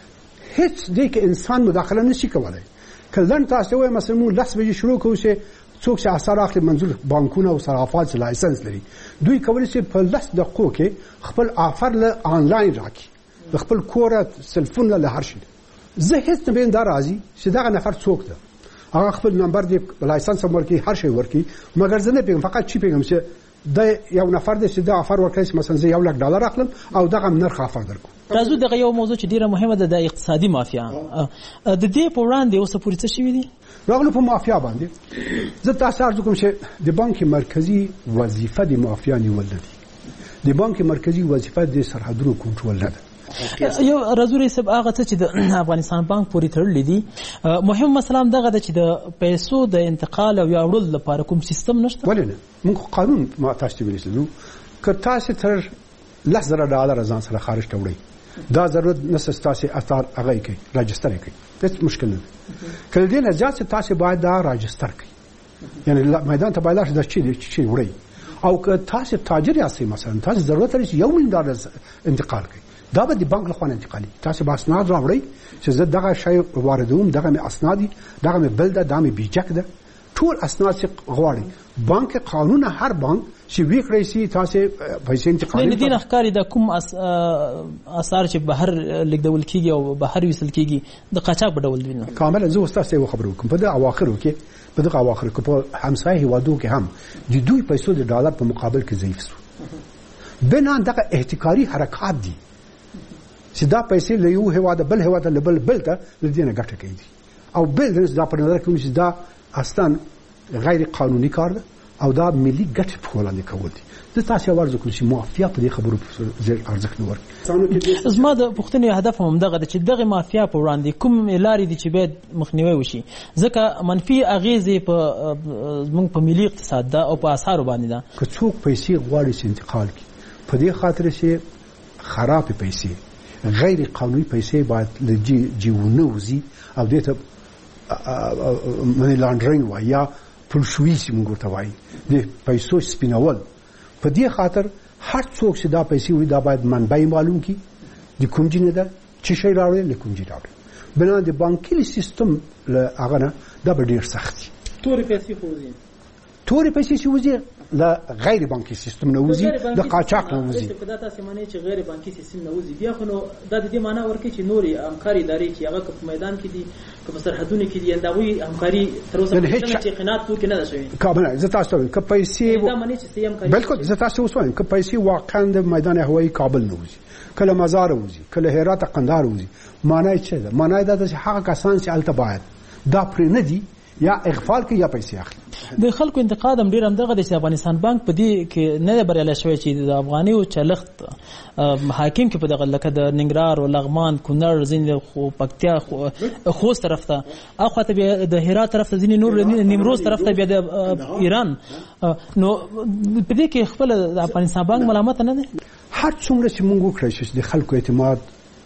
[SPEAKER 21] هیڅ دې کې انسان مداخله نشي کولای کله تاسو وایي مثلا مو لس بجې شروع کوو چې څوک چې اسعار اخلي منظور بانکونه او صرافات لایسنس لري دوی کولی شي په لس دقیقو کې خپل آفر له آنلاین راکړي خپل کور سلفون له هر شي زه هیڅ نه بین دا راځي چې دا نفر څوک ده هغه خپل نمبر دی لایسنس ورکی هر شی ورکی مګر زه نه پیغام فقط چی پیغام چې د یو نفر دی چې دا آفر ورکړي مثلا زه یو لک ډالر اخلم او دغه نرخ آفر درکو
[SPEAKER 20] راځو دغه یو موضوع چې ډیره مهمه ده د اقتصادي مافیا د دې په وړاندې اوس پوری څه شوی دي
[SPEAKER 21] راغلو په مافیا باندې زه تاسو ارزو کوم چې د بانک مرکزی وظیفه د مافیا نیول دي د بانک مرکزی وظیفه د سرحدونو کنټرول نه ده
[SPEAKER 20] یو رازوري سب هغه چې د افغانستان بانک پوری تړلې دي مهم مسله دغه د چې د پیسو د انتقال او یاړل لپاره کوم سیستم نشته
[SPEAKER 21] ولې نه موږ قانون ما تاسو ویلو که تاسو تر لس زره ډالر ځان سره خارج ټوړي دا ضرورت نشته تاسو اثر هغه کوي راجستر کوي هیڅ مشکل نه کله دې نه ځکه تاسو باید دا راجستر کوي یعنی میدان ته باید د چی چی وړي او که تاسو تاجر یاست مثلا تاسو ضرورت لري یو میلیون ډالر انتقال کوي دا به د بانک لخوا انتقالي تاسو به اسناد راوړئ چې زه دغه شی واردوم دغه مې اسنادي دغه مې بل ده دا مې بیجک ده ټول اسناد چې غواړي بانک قانون هر بانک چې وی کړی سي تاسو پیسې انتقالي
[SPEAKER 20] نه دي نه ښکاری د کوم اثار چې بهر لیکدول کیږي او بهر وصل کیږي د قاچاق په ډول دي
[SPEAKER 21] کامل زه تاسو خبرو کوم په د اواخرو کې په دغه اواخرو کې په همسایه هوادو کې هم د دوی پیسو د ډالر په مقابل کې ضعیف شو بنا دغه احتکاري حرکات دي چې دا پیسې له یو هواده بل هواده له بل بل ته د دې نه ګټه کوي او بل دا په نظر کې چې دا اصلا غیر قانوني کار ده او دا ملي ګټه په وړاندې کول دي د تاسو ورزو کوم چې مافیا په دې خبرو ارزښت نه ورکړي
[SPEAKER 20] زما د پښتنې هدف هم دغه چې دغه مافیا په وړاندې کوم لارې دي چې باید مخنیوي وشي ځکه منفي اغیزې په موږ په ملي اقتصاد ده او په اسعارو باندې ده
[SPEAKER 21] که څوک پیسې غواړي چې انتقال کړي په دې خاطر چې خراب پیسې غیر قانوني پیسې باید له جی جیونه وزي او دې ته منی لانډرینګ وایي یا پلشوي چې موږ ورته وایي د پیسو سپینول په دې خاطر هر څوک چې دا پیسې وي دا باید منبع معلوم کړي د کوم ځای نه ده چې شی راوړي له کوم ځای راوړي بنا د بانکي سیستم له هغه نه دا به ډېر سخت دي
[SPEAKER 20] تورې پیسې خو وزي
[SPEAKER 21] تورې پیسې چې وزي له غیر بانکي سیستم نه وزي د قاچاق نه وزي
[SPEAKER 20] دا تاسو معنی چې غیر بانکي سیستم نه وزي بیا خو نو دا د دې معنی ورکړي چې نوري همکاري ادارې چې هغه په میدان کې دي په سرحدونو کې دي انداوي همکاري تر اوسه چې قناعت پور کې نه ده شوی
[SPEAKER 21] کابل زه تاسو وایم که پیسې
[SPEAKER 20] دا معنی چې سیم کوي
[SPEAKER 21] بالکل زه تاسو وایم که پیسې واقعا د میدان هوایي کابل نه وزي کله مزار وزي کله هرات قندهار وزي معنی څه ده معنی دا چې هغه کسان چې الته باید دا پرې نه دي یا اغفال کې یا پیسې اخلي
[SPEAKER 20] د خلکو انتقاد هم ډیر همدغه دی چې افغانستان بانک په دې کې نه بریالی شوی چې د افغاني او چلښت حاکم کې په دغه لکه د ننګرهار او لغمان کونړ ځینې خو پکتیا خوست طرف ته اخوا ته بیا د هرات طرف ته ځینې نور نیمروز طرف ته بیا د ایران نو په دې کې خپل د افغانستان بانک ملامت نه دی.
[SPEAKER 21] هر څومره چې موږ وکړی چې د خلکو اعتماد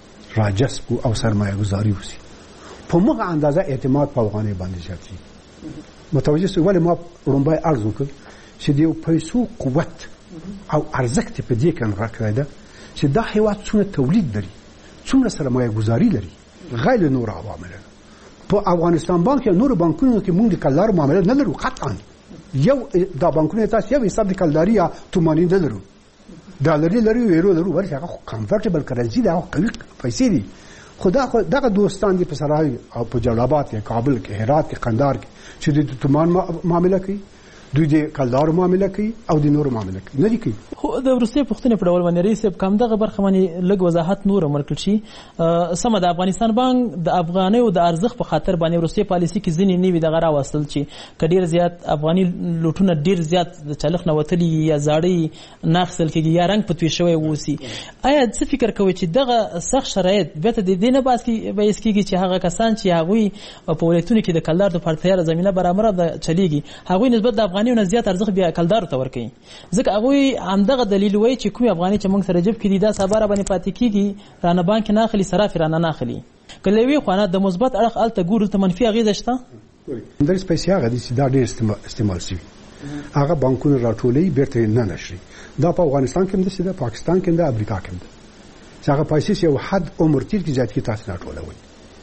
[SPEAKER 21] راجذب او سرمایه گذاري وشي په موږ اندازه اعتماد په افغاني باندې زیاتېږي. متوجه شئ ولې ما لومړی عرض وکړ چې د یو پیسو قوت او ارزښت په دې کې راکړی ده چې دا هېواد څومره تولید لري څومره سرمایه گذاري لري غیر نور عوامل. په افغانستان بانک یا نور بانکونو کې موږ د کلدارو معامله نه لرو قطعا. یو دا بانکونه تاسو یو حساب د کلداري یا توماني نه لرو ډالري لري یورو لرو ورته هغه کمفورټیبل کرنسي ده او قوي پیسې دي. خدا خو دغه دوستان دي په سرای او په جلال آباد کې کابل کې هرات کې قندهار کې چې د تومان معامله کوي دوی د کلدارو معامله کوي او د نورو معامله کوي نه دي کوي.
[SPEAKER 20] خو د روسیې پښتنې په ډول باندې رئیس کم دغه برخه باندې لږ وضاحت نور ورکړل شي. سمه د افغانستان بانک د افغاني او د ارزښت په خاطر باندې روسیې پالیسي کې ځینې نیوي دغه راوستل چې کډیر زیات افغاني لوټونه ډیر زیات د چلخ نه وتلي یا زاړی ناخصل کېږي یا رنګ پتوي شوی ووسی. آیا څه فکر کوي چې دغه سخت شرایط بیا ته د دې نه باس کې به اسکیږي چې هغه کسان چې هغوی په ولایتونو کې د کلدار د پارتیا زمينه برابر ده چلیږي هغوی نسبت د افغاني نه زیات ارزښت بیا کلدار ته ورکوي ځکه هغوی همدغه دلیل وایي چې کوم افغاني چې موږ سره جب کړي دا صبره باندې پاتې کیږي رانه بانک نه اخلي صرف رانه نه اخلي کله وی خو نه د مثبت اړخ الته ګورل ته منفي اغیزه شته.
[SPEAKER 21] درس پیسې هغه دي چې دا ډېر استعمال شي هغه بانکونه راټولې بیرته نه نشي. دا په افغانستان کې هم دي دا پاکستان کې ده امریکا کې ده چې هغه پیسې یو حد عمر تیر کې زیات کې تاسو راټولوي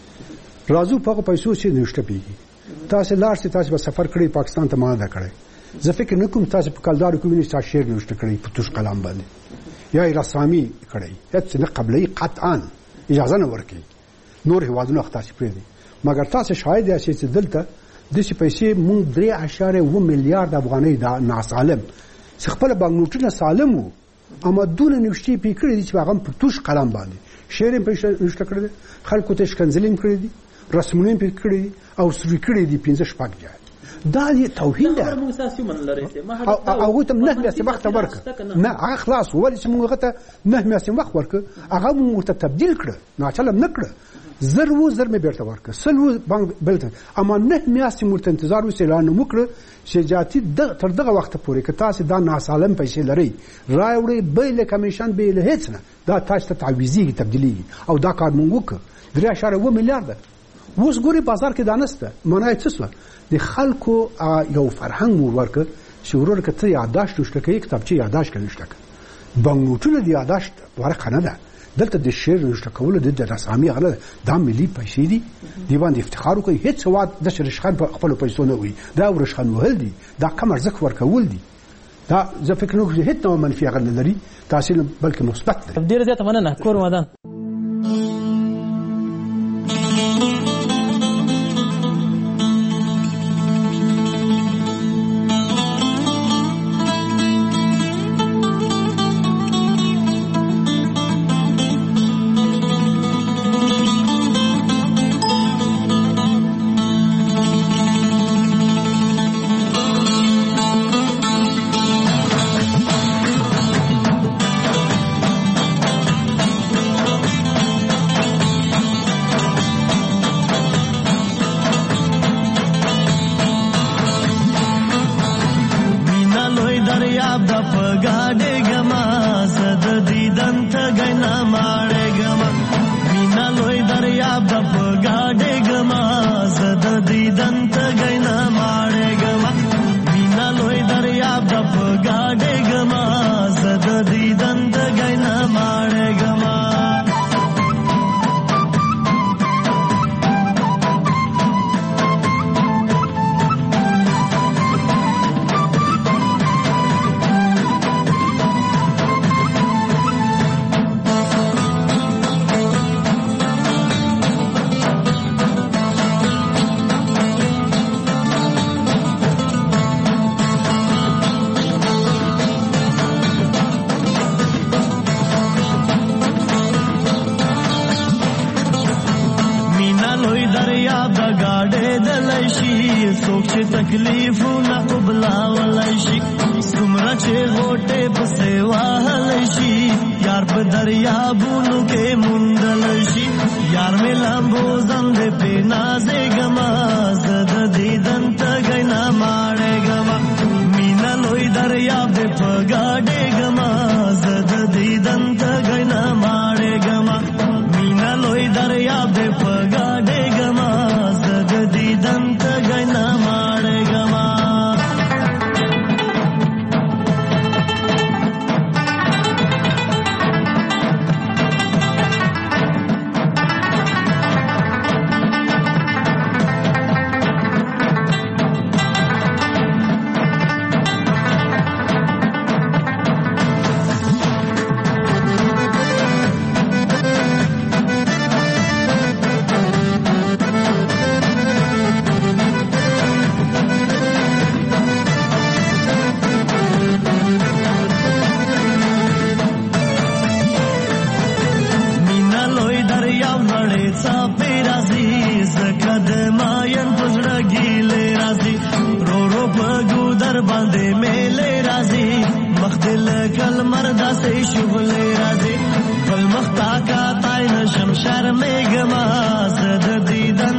[SPEAKER 21] راځو په پیسو چې نشته پیږي تاسو لار چې تاسو به سفر کړی پاکستان ته مانه کړی زه فکر نه کوم تاسو په کلدارو کې وینئ چې شعر نوشته کړی په توش قلم باندې یا رسامي کړی هیڅ نه قبلي قطعا اجازه نه ورکړي نور هیوادونه تاسو پرې دي مګر تاسو شاید یې چې دلته د شي پیسې مونږ درې اشاریه اووه میلیارډ افغانۍ د ناسالم څخه خپل بانکنوټونه سالم وو اما دونه نوشتي پې کړی دي چې هغه په توش قلم باندې شعر په نوشته کړی خلکو ته شکنځلیم کړی دي رسمونه پې کړی دي او سری کړی دي پنځه شپږ ځای دا دی توهین ده او هغه ته نه میاسي وخت ورک نه هغه خلاص ولې چې موږ ته نه میاسي وخت ورک هغه موږ ته تبديل کړ نه چلم نکړ زر وو زر مې بیرته ورک سلو بانک بلته اما نه میاسي مرته انتظار وسیلان وکړ چې جاتي تر دغه وخت پورې که تاسو دا ناسالم پیسې لري راوړي بیل کمیشن بیل هیڅ نه دا تاسو ته تعویزي تبدیلی او دا کار موږ وکړ درې اشاره اووه میلیارډ اوس ګوري بازار کې دانسته معنی څه څه د خلکو یو فرهنګ ورکړ چې ورور کته یاداشت نشته کې کتابچه یاداشت کوي نشته بانکنوټونه دی یاداشت ورکه نه ده دلته د شعر نشته کول د رسامي غله د ملي پیسې دي دی باندې افتخار کوي هیڅ واد د شرشخان په خپل پیسو نه وي دا ورشخان وهل دي دا کم ارزښت ورکول دي دا زه فکر نه کوم هیڅ نو منفي غل لري تاثیر بلکې مثبت
[SPEAKER 20] دی. ډیر زیات مننه کور ودان.
[SPEAKER 3] څوک چې تکلیفونه قبلولای شي څومره چې غوټې پسې وهلی شي یار په دریابونو کې موندلی شي یار مې لامبو زندې پې نازېږمه زه د دیدن تږی نه ماړېږمه مینه لوی دریاب دې په ګاډېږمه زه د دیدن تږی نه ماړېږمه مینه لوی دریاب دې په ګاډېږمه زه د دیدن تږی نه ماړېږمه شرمېږمه زه د دیدن